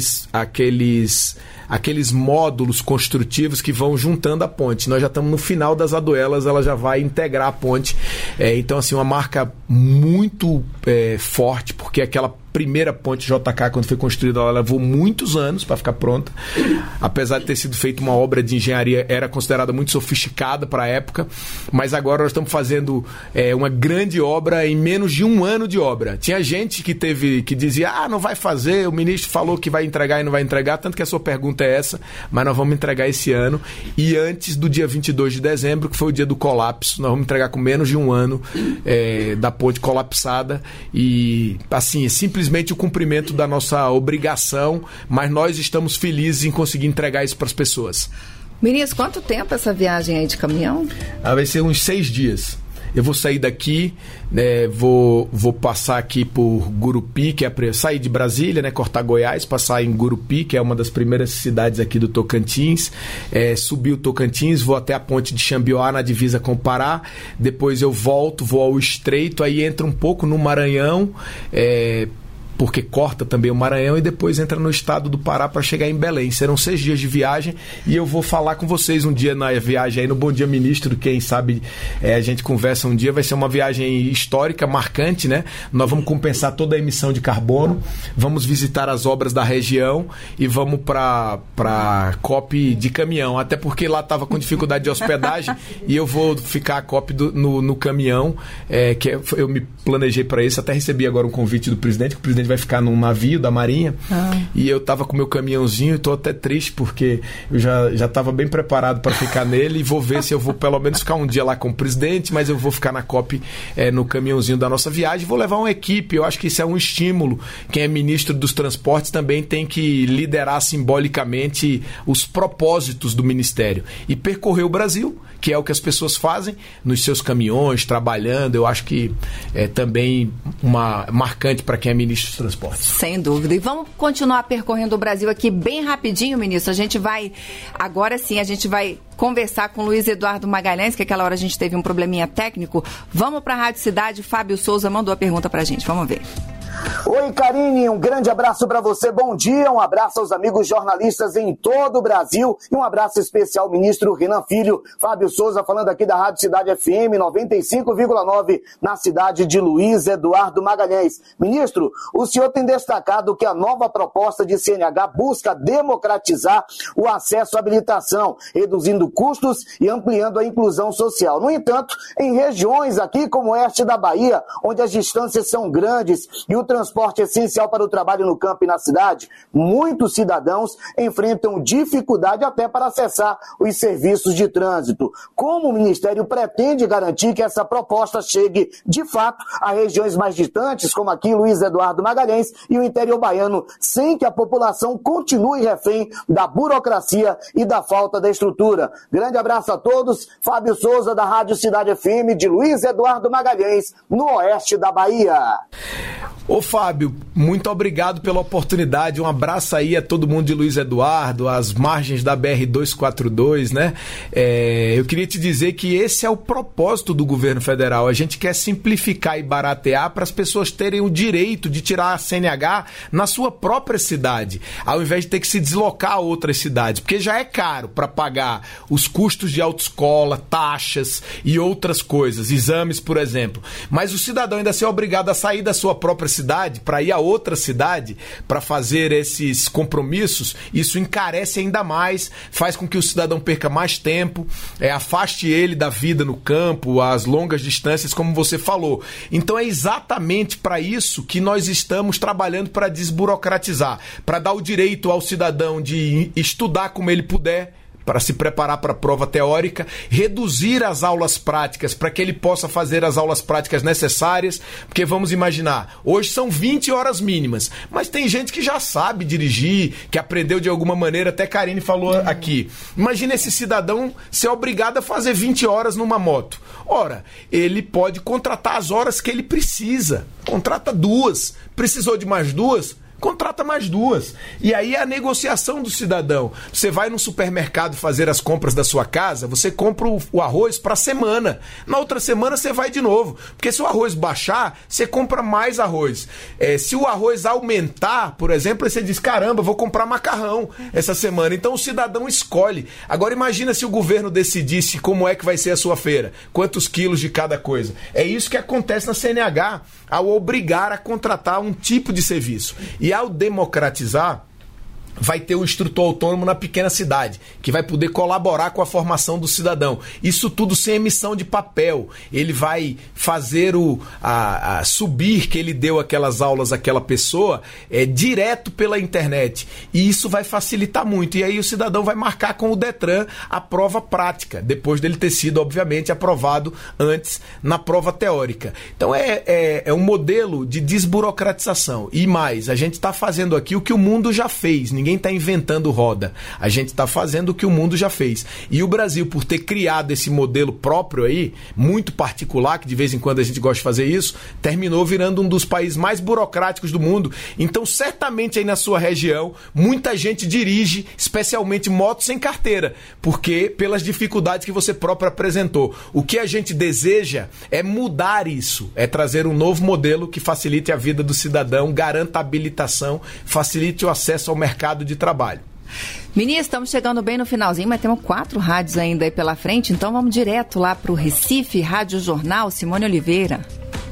aqueles módulos construtivos que vão juntando a ponte. Nós já estamos no final das aduelas, ela já vai integrar a ponte. Então, assim, uma marca muito forte, porque aquela primeira ponte JK, quando foi construída, ela levou muitos anos para ficar pronta. Apesar de ter sido feita uma obra de engenharia, era considerada muito sofisticada para a época, mas agora nós estamos fazendo uma grande obra em menos de um ano de obra. Tinha gente que dizia, não vai fazer, o ministro falou que vai entregar e não vai entregar, tanto que a sua pergunta pergunta é essa, mas nós vamos entregar esse ano, e antes do dia 22 de dezembro, que foi o dia do colapso, nós vamos entregar com menos de um ano da ponte colapsada, e assim, é simplesmente o cumprimento da nossa obrigação, mas nós estamos felizes em conseguir entregar isso para as pessoas.
Ministro, quanto tempo essa viagem aí de caminhão?
Vai ser uns 6 dias. Eu vou sair daqui, né, vou passar aqui por Gurupi, que é sair de Brasília, né, cortar Goiás, passar em Gurupi, que é uma das primeiras cidades aqui do Tocantins, subir o Tocantins, vou até a ponte de Xambioá, na divisa com o Pará, depois eu volto, vou ao Estreito, aí entra um pouco no Maranhão, porque corta também o Maranhão, e depois entra no estado do Pará para chegar em Belém. Serão 6 dias de viagem, e eu vou falar com vocês um dia na viagem aí no Bom Dia Ministro, quem sabe a gente conversa um dia. Vai ser uma viagem histórica, marcante, né? Nós vamos compensar toda a emissão de carbono, vamos visitar as obras da região e vamos para COP de caminhão, até porque lá estava com dificuldade de hospedagem e eu vou ficar a COP no caminhão, eu me planejei para isso, até recebi agora um convite do presidente, que o presidente vai ficar num navio da Marinha, e eu tava com meu caminhãozinho, e tô até triste porque eu já tava bem preparado para ficar nele, e vou ver se eu vou pelo menos ficar um dia lá com o presidente, mas eu vou ficar na COP no caminhãozinho da nossa viagem, vou levar uma equipe. Eu acho que isso é um estímulo. Quem é ministro dos transportes também tem que liderar simbolicamente os propósitos do ministério e percorrer o Brasil, que é o que as pessoas fazem nos seus caminhões, trabalhando. Eu acho que é também marcante para quem é ministro dos transportes.
Sem dúvida. E vamos continuar percorrendo o Brasil aqui bem rapidinho, ministro. Agora sim, a gente vai conversar com Luiz Eduardo Magalhães, que aquela hora a gente teve um probleminha técnico. Vamos para a Rádio Cidade. Fábio Souza mandou a pergunta para a gente. Vamos ver.
Oi, Karine, um grande abraço para você, bom dia, um abraço aos amigos jornalistas em todo o Brasil e um abraço especial ao ministro Renan Filho. Fábio Souza falando aqui da Rádio Cidade FM 95,9 na cidade de Luiz Eduardo Magalhães. Ministro, o senhor tem destacado que a nova proposta de CNH busca democratizar o acesso à habilitação, reduzindo custos e ampliando a inclusão social. No entanto, em regiões aqui como o oeste da Bahia, onde as distâncias são grandes e o transporte essencial para o trabalho no campo e na cidade, muitos cidadãos enfrentam dificuldade até para acessar os serviços de trânsito. Como o Ministério pretende garantir que essa proposta chegue, de fato, a regiões mais distantes, como aqui Luiz Eduardo Magalhães e o interior baiano, sem que a população continue refém da burocracia e da falta da estrutura? Grande abraço a todos. Fábio Souza, da Rádio Cidade FM, de Luiz Eduardo Magalhães, no oeste da Bahia.
Ô Fábio, muito obrigado pela oportunidade, um abraço aí a todo mundo de Luiz Eduardo, às margens da BR-242, né? Eu queria te dizer que esse é o propósito do governo federal, a gente quer simplificar e baratear para as pessoas terem o direito de tirar a CNH na sua própria cidade, ao invés de ter que se deslocar a outras cidades, porque já é caro para pagar os custos de autoescola, taxas e outras coisas, exames, por exemplo, mas o cidadão ainda ser obrigado a sair da sua própria cidade para ir a outra cidade para fazer esses compromissos, isso encarece ainda mais, faz com que o cidadão perca mais tempo, afaste ele da vida no campo, as longas distâncias, como você falou. Então é exatamente para isso que nós estamos trabalhando, para desburocratizar, para dar o direito ao cidadão de estudar como ele puder, para se preparar para a prova teórica, reduzir as aulas práticas para que ele possa fazer as aulas práticas necessárias, porque vamos imaginar, hoje são 20 horas mínimas, mas tem gente que já sabe dirigir, que aprendeu de alguma maneira, até Karine falou aqui. Imagina esse cidadão ser obrigado a fazer 20 horas numa moto. Ora, ele pode contratar as horas que ele precisa, contrata 2, precisou de mais 2, contrata mais 2. E aí é a negociação do cidadão. Você vai no supermercado fazer as compras da sua casa, você compra o arroz para a semana. Na outra semana você vai de novo. Porque se o arroz baixar, você compra mais arroz. Se o arroz aumentar, por exemplo, você diz, caramba, vou comprar macarrão essa semana. Então o cidadão escolhe. Agora imagina se o governo decidisse como é que vai ser a sua feira. Quantos quilos de cada coisa. É isso que acontece na CNH, ao obrigar a contratar um tipo de serviço. E ao democratizar, vai ter um instrutor autônomo na pequena cidade, que vai poder colaborar com a formação do cidadão. Isso tudo sem emissão de papel. Ele vai fazer subir que ele deu aquelas aulas àquela pessoa direto pela internet. E isso vai facilitar muito. E aí o cidadão vai marcar com o Detran a prova prática, depois dele ter sido, obviamente, aprovado antes na prova teórica. Então é um modelo de desburocratização. E mais, a gente está fazendo aqui o que o mundo já fez. Ninguém está inventando roda. A gente está fazendo o que o mundo já fez. E o Brasil, por ter criado esse modelo próprio aí, muito particular, que de vez em quando a gente gosta de fazer isso, terminou virando um dos países mais burocráticos do mundo. Então, certamente aí na sua região, muita gente dirige, especialmente motos sem carteira, porque pelas dificuldades que você próprio apresentou. O que a gente deseja é mudar isso, é trazer um novo modelo que facilite a vida do cidadão, garanta a habilitação, facilite o acesso ao mercado de trabalho.
Ministro, estamos chegando bem no finalzinho, mas temos 4 rádios ainda aí pela frente, então vamos direto lá para o Recife, Rádio Jornal, Simone Oliveira.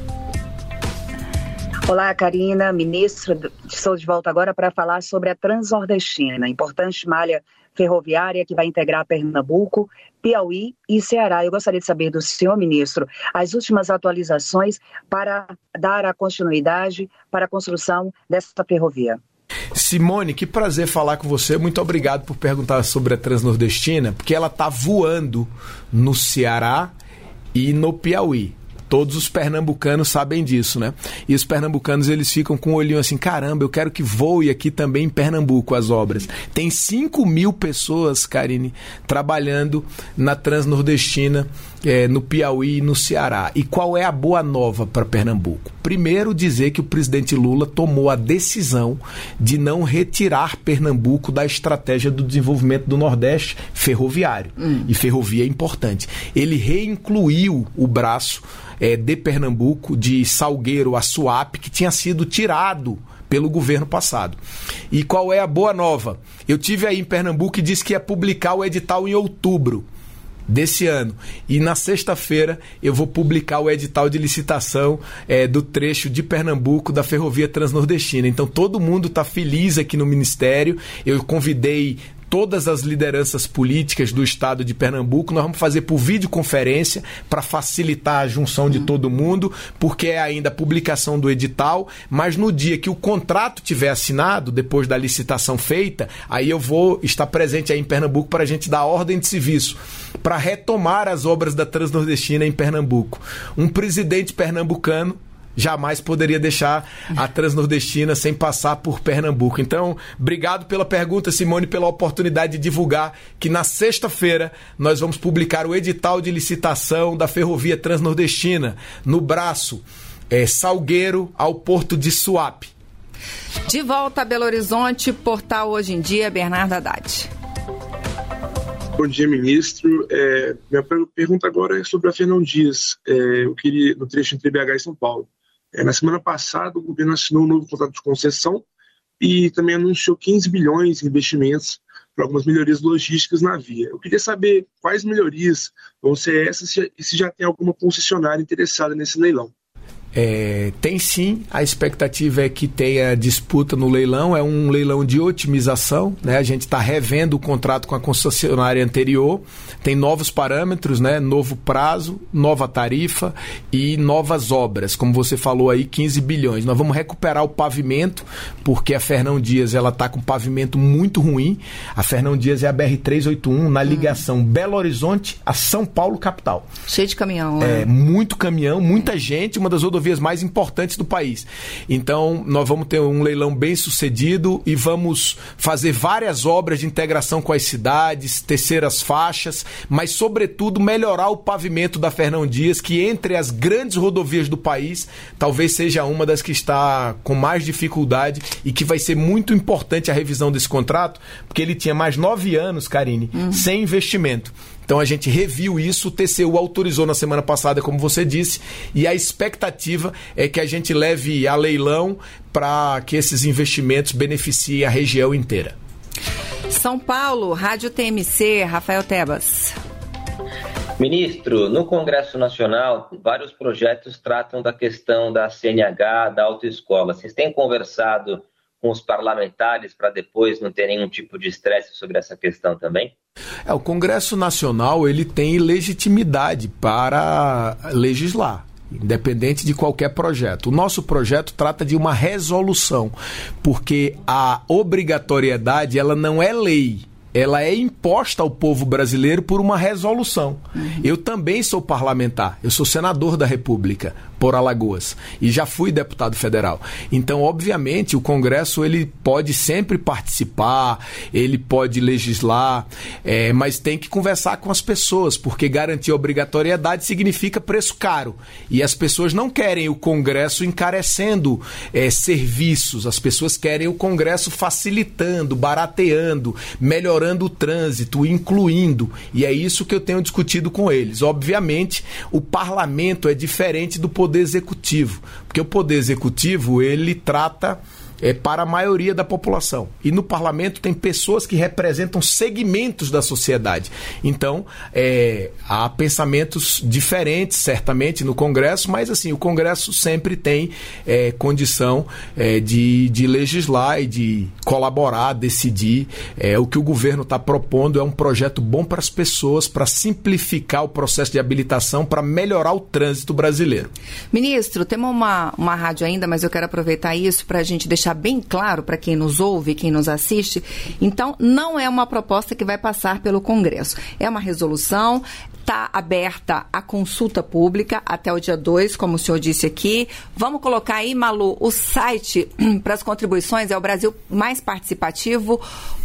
Olá, Karina, ministro, estou de volta agora para falar sobre a Transnordestina, importante malha ferroviária que vai integrar Pernambuco, Piauí e Ceará. Eu gostaria de saber do senhor, ministro, as últimas atualizações para dar a continuidade para a construção dessa ferrovia.
Simone, que prazer falar com você. Muito obrigado por perguntar sobre a Transnordestina, porque ela está voando no Ceará e no Piauí. Todos os pernambucanos sabem disso, né? E os pernambucanos, eles ficam com o olhinho assim, caramba, eu quero que voe aqui também em Pernambuco as obras. Tem 5.000 pessoas, Karine, trabalhando na Transnordestina, no Piauí e no Ceará. E qual é a boa nova para Pernambuco? Primeiro, dizer que o presidente Lula tomou a decisão de não retirar Pernambuco da estratégia do desenvolvimento do Nordeste ferroviário. E ferrovia é importante. Ele reincluiu o braço de Pernambuco, de Salgueiro a Suape, que tinha sido tirado pelo governo passado. E qual é a boa nova? Eu tive aí em Pernambuco e disse que ia publicar o edital em outubro desse ano. E na sexta-feira eu vou publicar o edital de licitação do trecho de Pernambuco da Ferrovia Transnordestina. Então todo mundo está feliz aqui no Ministério. Eu convidei todas as lideranças políticas do estado de Pernambuco. Nós vamos fazer por videoconferência para facilitar a junção de todo mundo, porque é ainda a publicação do edital, mas no dia que o contrato tiver assinado, depois da licitação feita, aí eu vou estar presente aí em Pernambuco para a gente dar ordem de serviço, para retomar as obras da Transnordestina em Pernambuco. Um presidente pernambucano jamais poderia deixar a Transnordestina sem passar por Pernambuco. Então, obrigado pela pergunta, Simone, pela oportunidade de divulgar que na sexta-feira nós vamos publicar o edital de licitação da Ferrovia Transnordestina no braço Salgueiro ao Porto de Suape.
De volta a Belo Horizonte, Portal Hoje em Dia, Bernardo Haddad.
Bom dia, ministro. Minha pergunta agora é sobre a Fernão Dias, no trecho entre BH e São Paulo. Na semana passada, o governo assinou um novo contrato de concessão e também anunciou 15 bilhões em investimentos para algumas melhorias logísticas na via. Eu queria saber quais melhorias vão ser essas e se já tem alguma concessionária interessada nesse leilão.
Tem sim, a expectativa é que tenha disputa no leilão, é um leilão de otimização, né? A gente está revendo o contrato com a concessionária anterior, tem novos parâmetros, né? Novo prazo, nova tarifa e novas obras, como você falou aí, 15 bilhões. Nós vamos recuperar o pavimento, porque a Fernão Dias está com pavimento muito ruim. A Fernão Dias é a BR-381 na ligação Belo Horizonte a São Paulo capital.
Cheio de caminhão, né?
Muito caminhão, muita gente, uma das rodovias mais importantes do país. Então, nós vamos ter um leilão bem sucedido e vamos fazer várias obras de integração com as cidades, terceiras faixas, mas, sobretudo, melhorar o pavimento da Fernão Dias, que entre as grandes rodovias do país, talvez seja uma das que está com mais dificuldade e que vai ser muito importante a revisão desse contrato, porque ele tinha mais 9 anos, Karine, sem investimento. Então a gente reviu isso, o TCU autorizou na semana passada, como você disse, e a expectativa é que a gente leve a leilão para que esses investimentos beneficiem a região inteira.
São Paulo, Rádio TMC, Rafael Tebas.
Ministro, no Congresso Nacional, vários projetos tratam da questão da CNH, da autoescola. Vocês têm conversado com os parlamentares para depois não ter nenhum tipo de estresse sobre essa questão também?
O Congresso Nacional ele tem legitimidade para legislar, independente de qualquer projeto. O nosso projeto trata de uma resolução, porque a obrigatoriedade ela não é lei. Ela é imposta ao povo brasileiro por uma resolução. Eu também sou parlamentar, eu sou senador da República por Alagoas e já fui deputado federal. Então, obviamente, o Congresso ele pode sempre participar, ele pode legislar, mas tem que conversar com as pessoas, porque garantir obrigatoriedade significa preço caro. E as pessoas não querem o Congresso encarecendo serviços, as pessoas querem o Congresso facilitando, barateando, melhorando o trânsito, incluindo, e é isso que eu tenho discutido com eles. Obviamente, o parlamento é diferente do poder executivo, porque o poder executivo, ele trata para a maioria da população. E no parlamento tem pessoas que representam segmentos da sociedade. Então, há pensamentos diferentes, certamente, no Congresso, mas assim, o Congresso sempre tem condição de legislar e de colaborar, decidir. O que o governo está propondo é um projeto bom para as pessoas, para simplificar o processo de habilitação, para melhorar o trânsito brasileiro.
Ministro, temos uma rádio ainda, mas eu quero aproveitar isso para a gente deixar bem claro para quem nos ouve, quem nos assiste. Então, não é uma proposta que vai passar pelo Congresso. É uma resolução, está aberta a consulta pública até o dia 2, como o senhor disse aqui. Vamos colocar aí, Malu, o site para as contribuições é o Brasil Mais Participativo,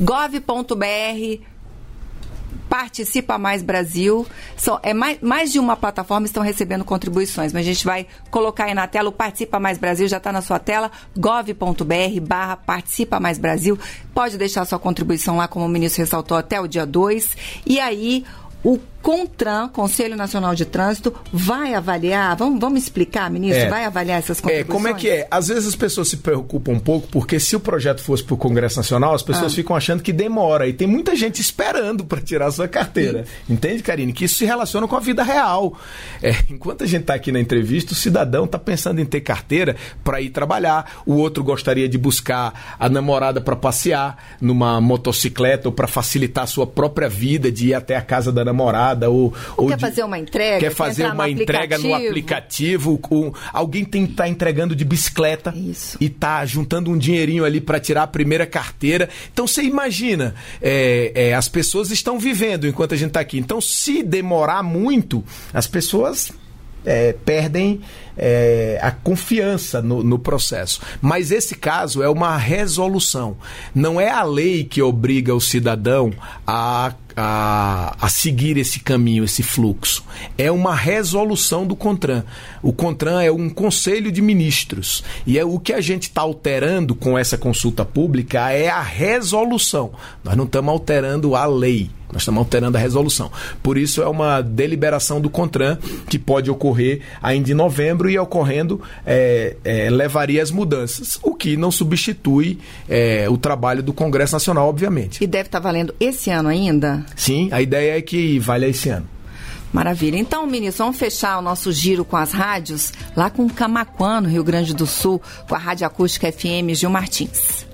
gov.br. Participa Mais Brasil. Mais de uma plataforma estão recebendo contribuições, mas a gente vai colocar aí na tela o Participa Mais Brasil, já está na sua tela, gov.br/Participa Mais Brasil. Pode deixar sua contribuição lá, como o ministro ressaltou, até o dia 2. E aí, o CONTRAN, Conselho Nacional de Trânsito, vai avaliar, vamos explicar, ministro, vai avaliar essas contribuições?
Como é que é? Às vezes as pessoas se preocupam um pouco, porque se o projeto fosse para o Congresso Nacional, as pessoas ficam achando que demora, e tem muita gente esperando para tirar a sua carteira. Entende, Karine? Que isso se relaciona com a vida real. Enquanto a gente está aqui na entrevista, o cidadão está pensando em ter carteira para ir trabalhar, o outro gostaria de buscar a namorada para passear numa motocicleta ou para facilitar a sua própria vida, de ir até a casa da namorada, ou
quer fazer uma entrega,
quer fazer uma entrega no aplicativo, alguém tem que estar entregando de bicicleta e está juntando um dinheirinho ali para tirar a primeira carteira. Então você imagina, as pessoas estão vivendo enquanto a gente está aqui. Então, se demorar muito, as pessoas perdem a confiança no processo. Mas esse caso é uma resolução. Não é a lei que obriga o cidadão a seguir esse caminho, esse fluxo. É uma resolução do CONTRAN. O CONTRAN é um conselho de ministros. E o que a gente está alterando com essa consulta pública é a resolução. Nós não estamos alterando a lei. Nós estamos alterando a resolução. Por isso é uma deliberação do CONTRAN que pode ocorrer ainda em novembro e ocorrendo levaria às mudanças, o que não substitui o trabalho do Congresso Nacional, obviamente.
E deve estar valendo esse ano ainda?
Sim, a ideia é que valha esse ano.
Maravilha. Então, ministro, vamos fechar o nosso giro com as rádios lá com Camaquã, no Rio Grande do Sul, com a Rádio Acústica FM Gil Martins.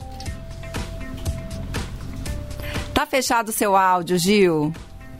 Tá fechado o seu áudio, Gil?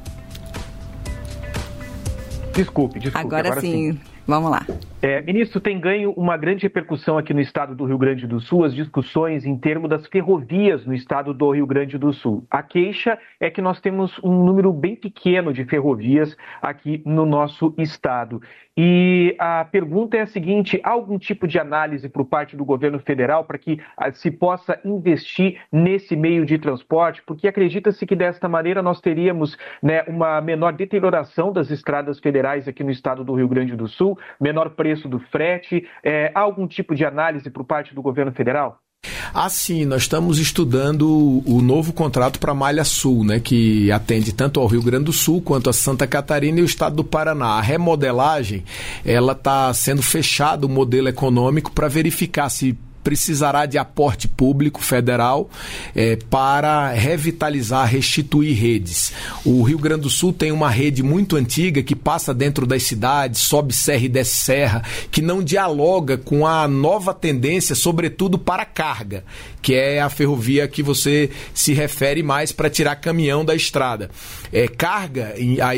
Desculpe.
Agora sim. Vamos lá.
Ministro, tem ganho uma grande repercussão aqui no estado do Rio Grande do Sul as discussões em termos das ferrovias no estado do Rio Grande do Sul. A queixa é que nós temos um número bem pequeno de ferrovias aqui no nosso estado. E a pergunta é a seguinte: há algum tipo de análise por parte do governo federal para que se possa investir nesse meio de transporte? Porque acredita-se que desta maneira nós teríamos, uma menor deterioração das estradas federais aqui no estado do Rio Grande do Sul, menor preço do frete. Há algum tipo de análise por parte do governo federal?
Sim, nós estamos estudando o novo contrato para a Malha Sul, que atende tanto ao Rio Grande do Sul quanto a Santa Catarina e o estado do Paraná. A remodelagem, ela está sendo fechada, o modelo econômico, para verificar se precisará de aporte público federal para revitalizar, restituir redes. O Rio Grande do Sul tem uma rede muito antiga que passa dentro das cidades, sobe serra e desce serra, que não dialoga com a nova tendência, sobretudo para carga, que é a ferrovia que você se refere mais para tirar caminhão da estrada. Carga,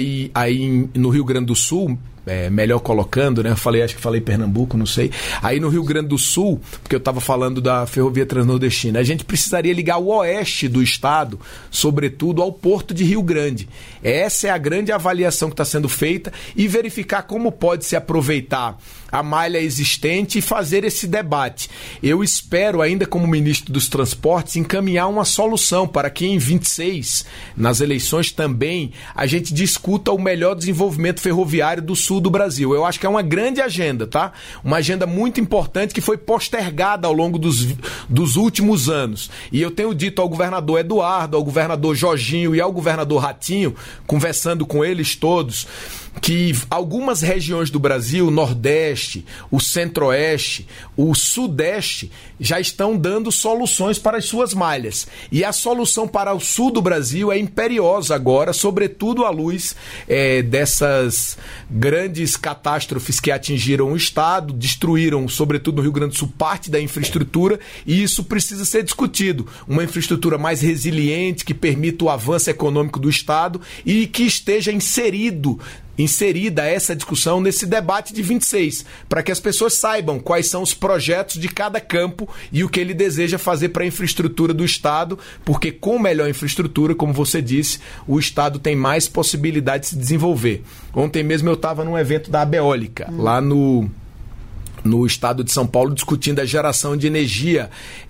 aí no Rio Grande do Sul, melhor colocando, né? Acho que falei Pernambuco, não sei. Aí no Rio Grande do Sul, porque eu estava falando da ferrovia transnordestina, a gente precisaria ligar o oeste do estado, sobretudo ao Porto de Rio Grande. Essa é a grande avaliação que está sendo feita e verificar como pode se aproveitar a malha existente e fazer esse debate. Eu espero, ainda como ministro dos Transportes, encaminhar uma solução para que em 26, nas eleições também, a gente discuta o melhor desenvolvimento ferroviário do sul do Brasil. Eu acho que é uma grande agenda, tá? Uma agenda muito importante que foi postergada ao longo dos últimos anos. E eu tenho dito ao governador Eduardo, ao governador Jorginho e ao governador Ratinho, conversando com eles todos, que algumas regiões do Brasil, o Nordeste, o Centro-Oeste, o Sudeste, já estão dando soluções para as suas malhas. E a solução para o Sul do Brasil é imperiosa agora, sobretudo à luz dessas grandes catástrofes que atingiram o Estado, destruíram, sobretudo no Rio Grande do Sul, parte da infraestrutura, e isso precisa ser discutido. Uma infraestrutura mais resiliente, que permita o avanço econômico do Estado e que esteja inserida essa discussão nesse debate de 26, para que as pessoas saibam quais são os projetos de cada campo e o que ele deseja fazer para a infraestrutura do Estado, porque com melhor infraestrutura, como você disse, o Estado tem mais possibilidade de se desenvolver. Ontem mesmo eu estava num evento da Abeólica, lá no estado de São Paulo, discutindo a geração de energia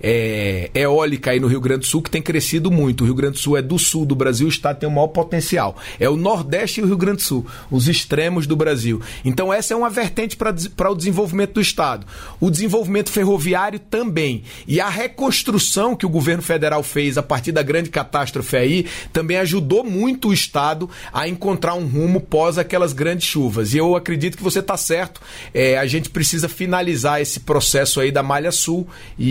eólica aí no Rio Grande do Sul, que tem crescido muito. O Rio Grande do Sul é do sul do Brasil, o estado tem o maior potencial. É o Nordeste e o Rio Grande do Sul, os extremos do Brasil. Então essa é uma vertente para o desenvolvimento do estado. O desenvolvimento ferroviário também. E a reconstrução que o governo federal fez a partir da grande catástrofe aí, também ajudou muito o estado a encontrar um rumo pós aquelas grandes chuvas. E eu acredito que você está certo, a gente precisa finalizar esse processo aí da Malha Sul,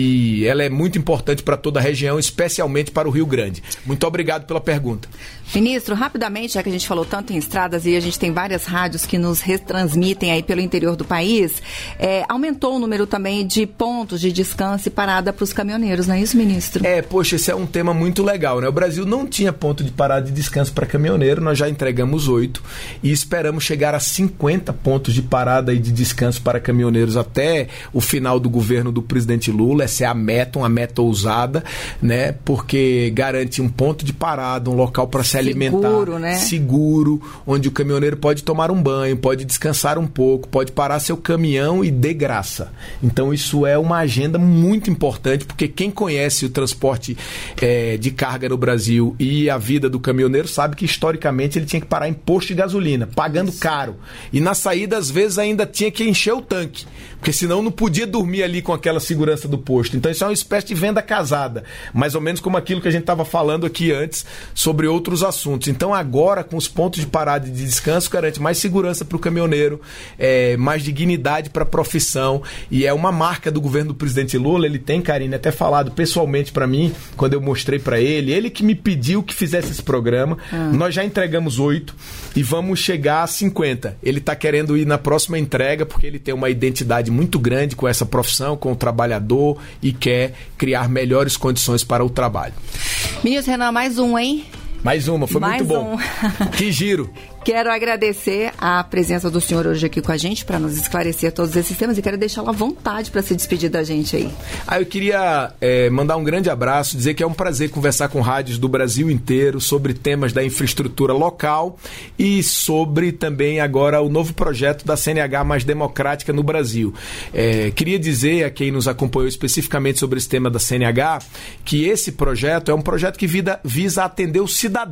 e ela é muito importante para toda a região, especialmente para o Rio Grande. Muito obrigado pela pergunta.
Ministro, rapidamente, já que a gente falou tanto em estradas e a gente tem várias rádios que nos retransmitem aí pelo interior do país, aumentou o número também de pontos de descanso e parada para os caminhoneiros, não é isso, ministro?
Poxa, esse é um tema muito legal, né? O Brasil não tinha ponto de parada de descanso para caminhoneiro, nós já entregamos 8 e esperamos chegar a 50 pontos de parada e de descanso para caminhoneiros até o final do governo do presidente Lula. Essa é a meta, uma meta ousada, né? Porque garante um ponto de parada, um local para se alimentar, seguro, né? Seguro, onde o caminhoneiro pode tomar um banho, pode descansar um pouco, pode parar seu caminhão e de graça. Então isso é uma agenda muito importante, porque quem conhece o transporte de carga no Brasil e a vida do caminhoneiro sabe que historicamente ele tinha que parar em posto de gasolina, pagando caro. E na saída, às vezes, ainda tinha que encher o tanque, porque senão não podia dormir ali com aquela segurança do posto. Então isso é uma espécie de venda casada, mais ou menos como aquilo que a gente estava falando aqui antes sobre outros assuntos. Então agora, com os pontos de parada e de descanso, garante mais segurança para o caminhoneiro, mais dignidade para a profissão, e é uma marca do governo do presidente Lula. Ele tem, Karine, até falado pessoalmente para mim, quando eu mostrei para ele que me pediu que fizesse esse programa. Nós já entregamos 8 e vamos chegar a 50. Ele está querendo ir na próxima entrega, porque ele tem uma identidade muito grande com essa profissão, com o trabalhador, e quer criar melhores condições para o trabalho.
Ministro Renan, mais um, hein?
Mais uma, foi muito bom. Que giro.
Quero agradecer a presença do senhor hoje aqui com a gente para nos esclarecer todos esses temas, e quero deixá-lo à vontade para se despedir da gente aí.
Eu queria mandar um grande abraço, dizer que é um prazer conversar com rádios do Brasil inteiro sobre temas da infraestrutura local e sobre também agora o novo projeto da CNH mais democrática no Brasil. Queria dizer a quem nos acompanhou especificamente sobre esse tema da CNH que esse projeto é um projeto que visa atender o cidadão.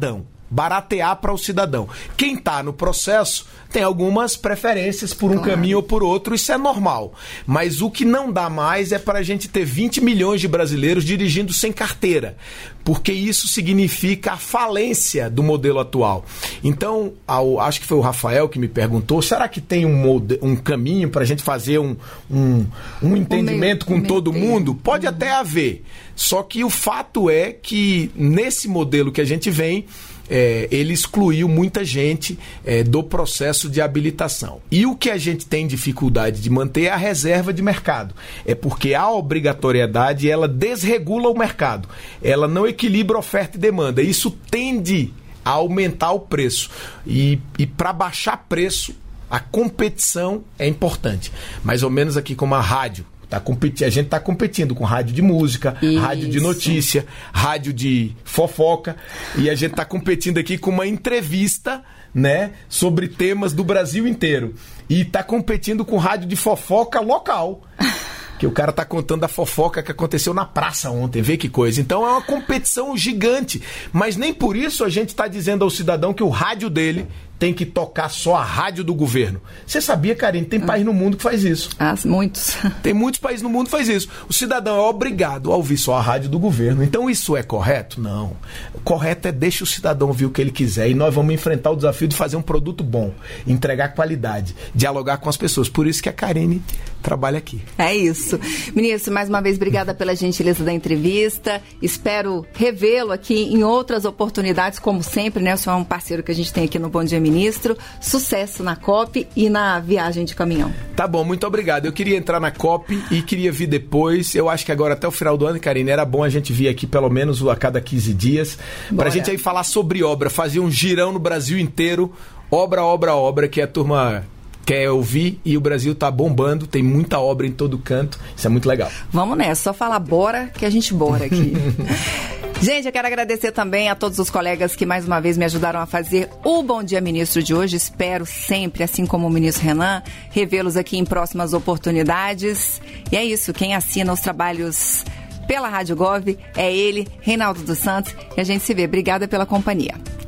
baratear para o cidadão. Quem está no processo tem algumas preferências por um caminho ou por outro, isso é normal. Mas o que não dá mais é para a gente ter 20 milhões de brasileiros dirigindo sem carteira, porque isso significa a falência do modelo atual. Então, acho que foi o Rafael que me perguntou, será que tem um caminho para a gente fazer um entendimento com todo mundo? Pode até haver, só que o fato é que nesse modelo que a gente vem, ele excluiu muita gente do processo de habilitação. E o que a gente tem dificuldade de manter é a reserva de mercado. É porque a obrigatoriedade, ela desregula o mercado. Ela não equilibra oferta e demanda. Isso tende a aumentar o preço. E para baixar preço, a competição é importante. Mais ou menos aqui como a rádio. A gente está competindo com rádio de música, rádio de notícia, rádio de fofoca, e a gente está competindo aqui com uma entrevista, né, sobre temas do Brasil inteiro. E está competindo com rádio de fofoca local. Que o cara tá contando a fofoca que aconteceu na praça ontem, vê que coisa. Então é uma competição gigante. Mas nem por isso a gente está dizendo ao cidadão que o rádio dele tem que tocar só a rádio do governo. Você sabia, Karine, tem país no mundo que faz isso.
Muitos.
Tem muitos países no mundo que faz isso. O cidadão é obrigado a ouvir só a rádio do governo. Então isso é correto? Não. O correto é deixar o cidadão ouvir o que ele quiser. E nós vamos enfrentar o desafio de fazer um produto bom, entregar qualidade, dialogar com as pessoas. Por isso que a Karine trabalha aqui.
É isso. Ministro, mais uma vez, obrigada pela gentileza da entrevista. Espero revê-lo aqui em outras oportunidades, como sempre, né? O senhor é um parceiro que a gente tem aqui no Bom Dia Ministro. Sucesso na COP e na viagem de caminhão.
Tá bom, muito obrigado. Eu queria entrar na COP e queria vir depois. Eu acho que agora até o final do ano, Karine, era bom a gente vir aqui pelo menos a cada 15 dias, pra gente aí falar sobre obra, fazer um girão no Brasil inteiro, obra, que a turma quer ouvir, e o Brasil tá bombando, tem muita obra em todo canto, isso é muito legal.
Vamos nessa, só falar bora que a gente bora aqui. Gente, eu quero agradecer também a todos os colegas que mais uma vez me ajudaram a fazer o Bom Dia Ministro de hoje. Espero sempre, assim como o ministro Renan, revê-los aqui em próximas oportunidades. E é isso, quem assina os trabalhos pela Rádio Gov é ele, Reinaldo dos Santos, e a gente se vê. Obrigada pela companhia.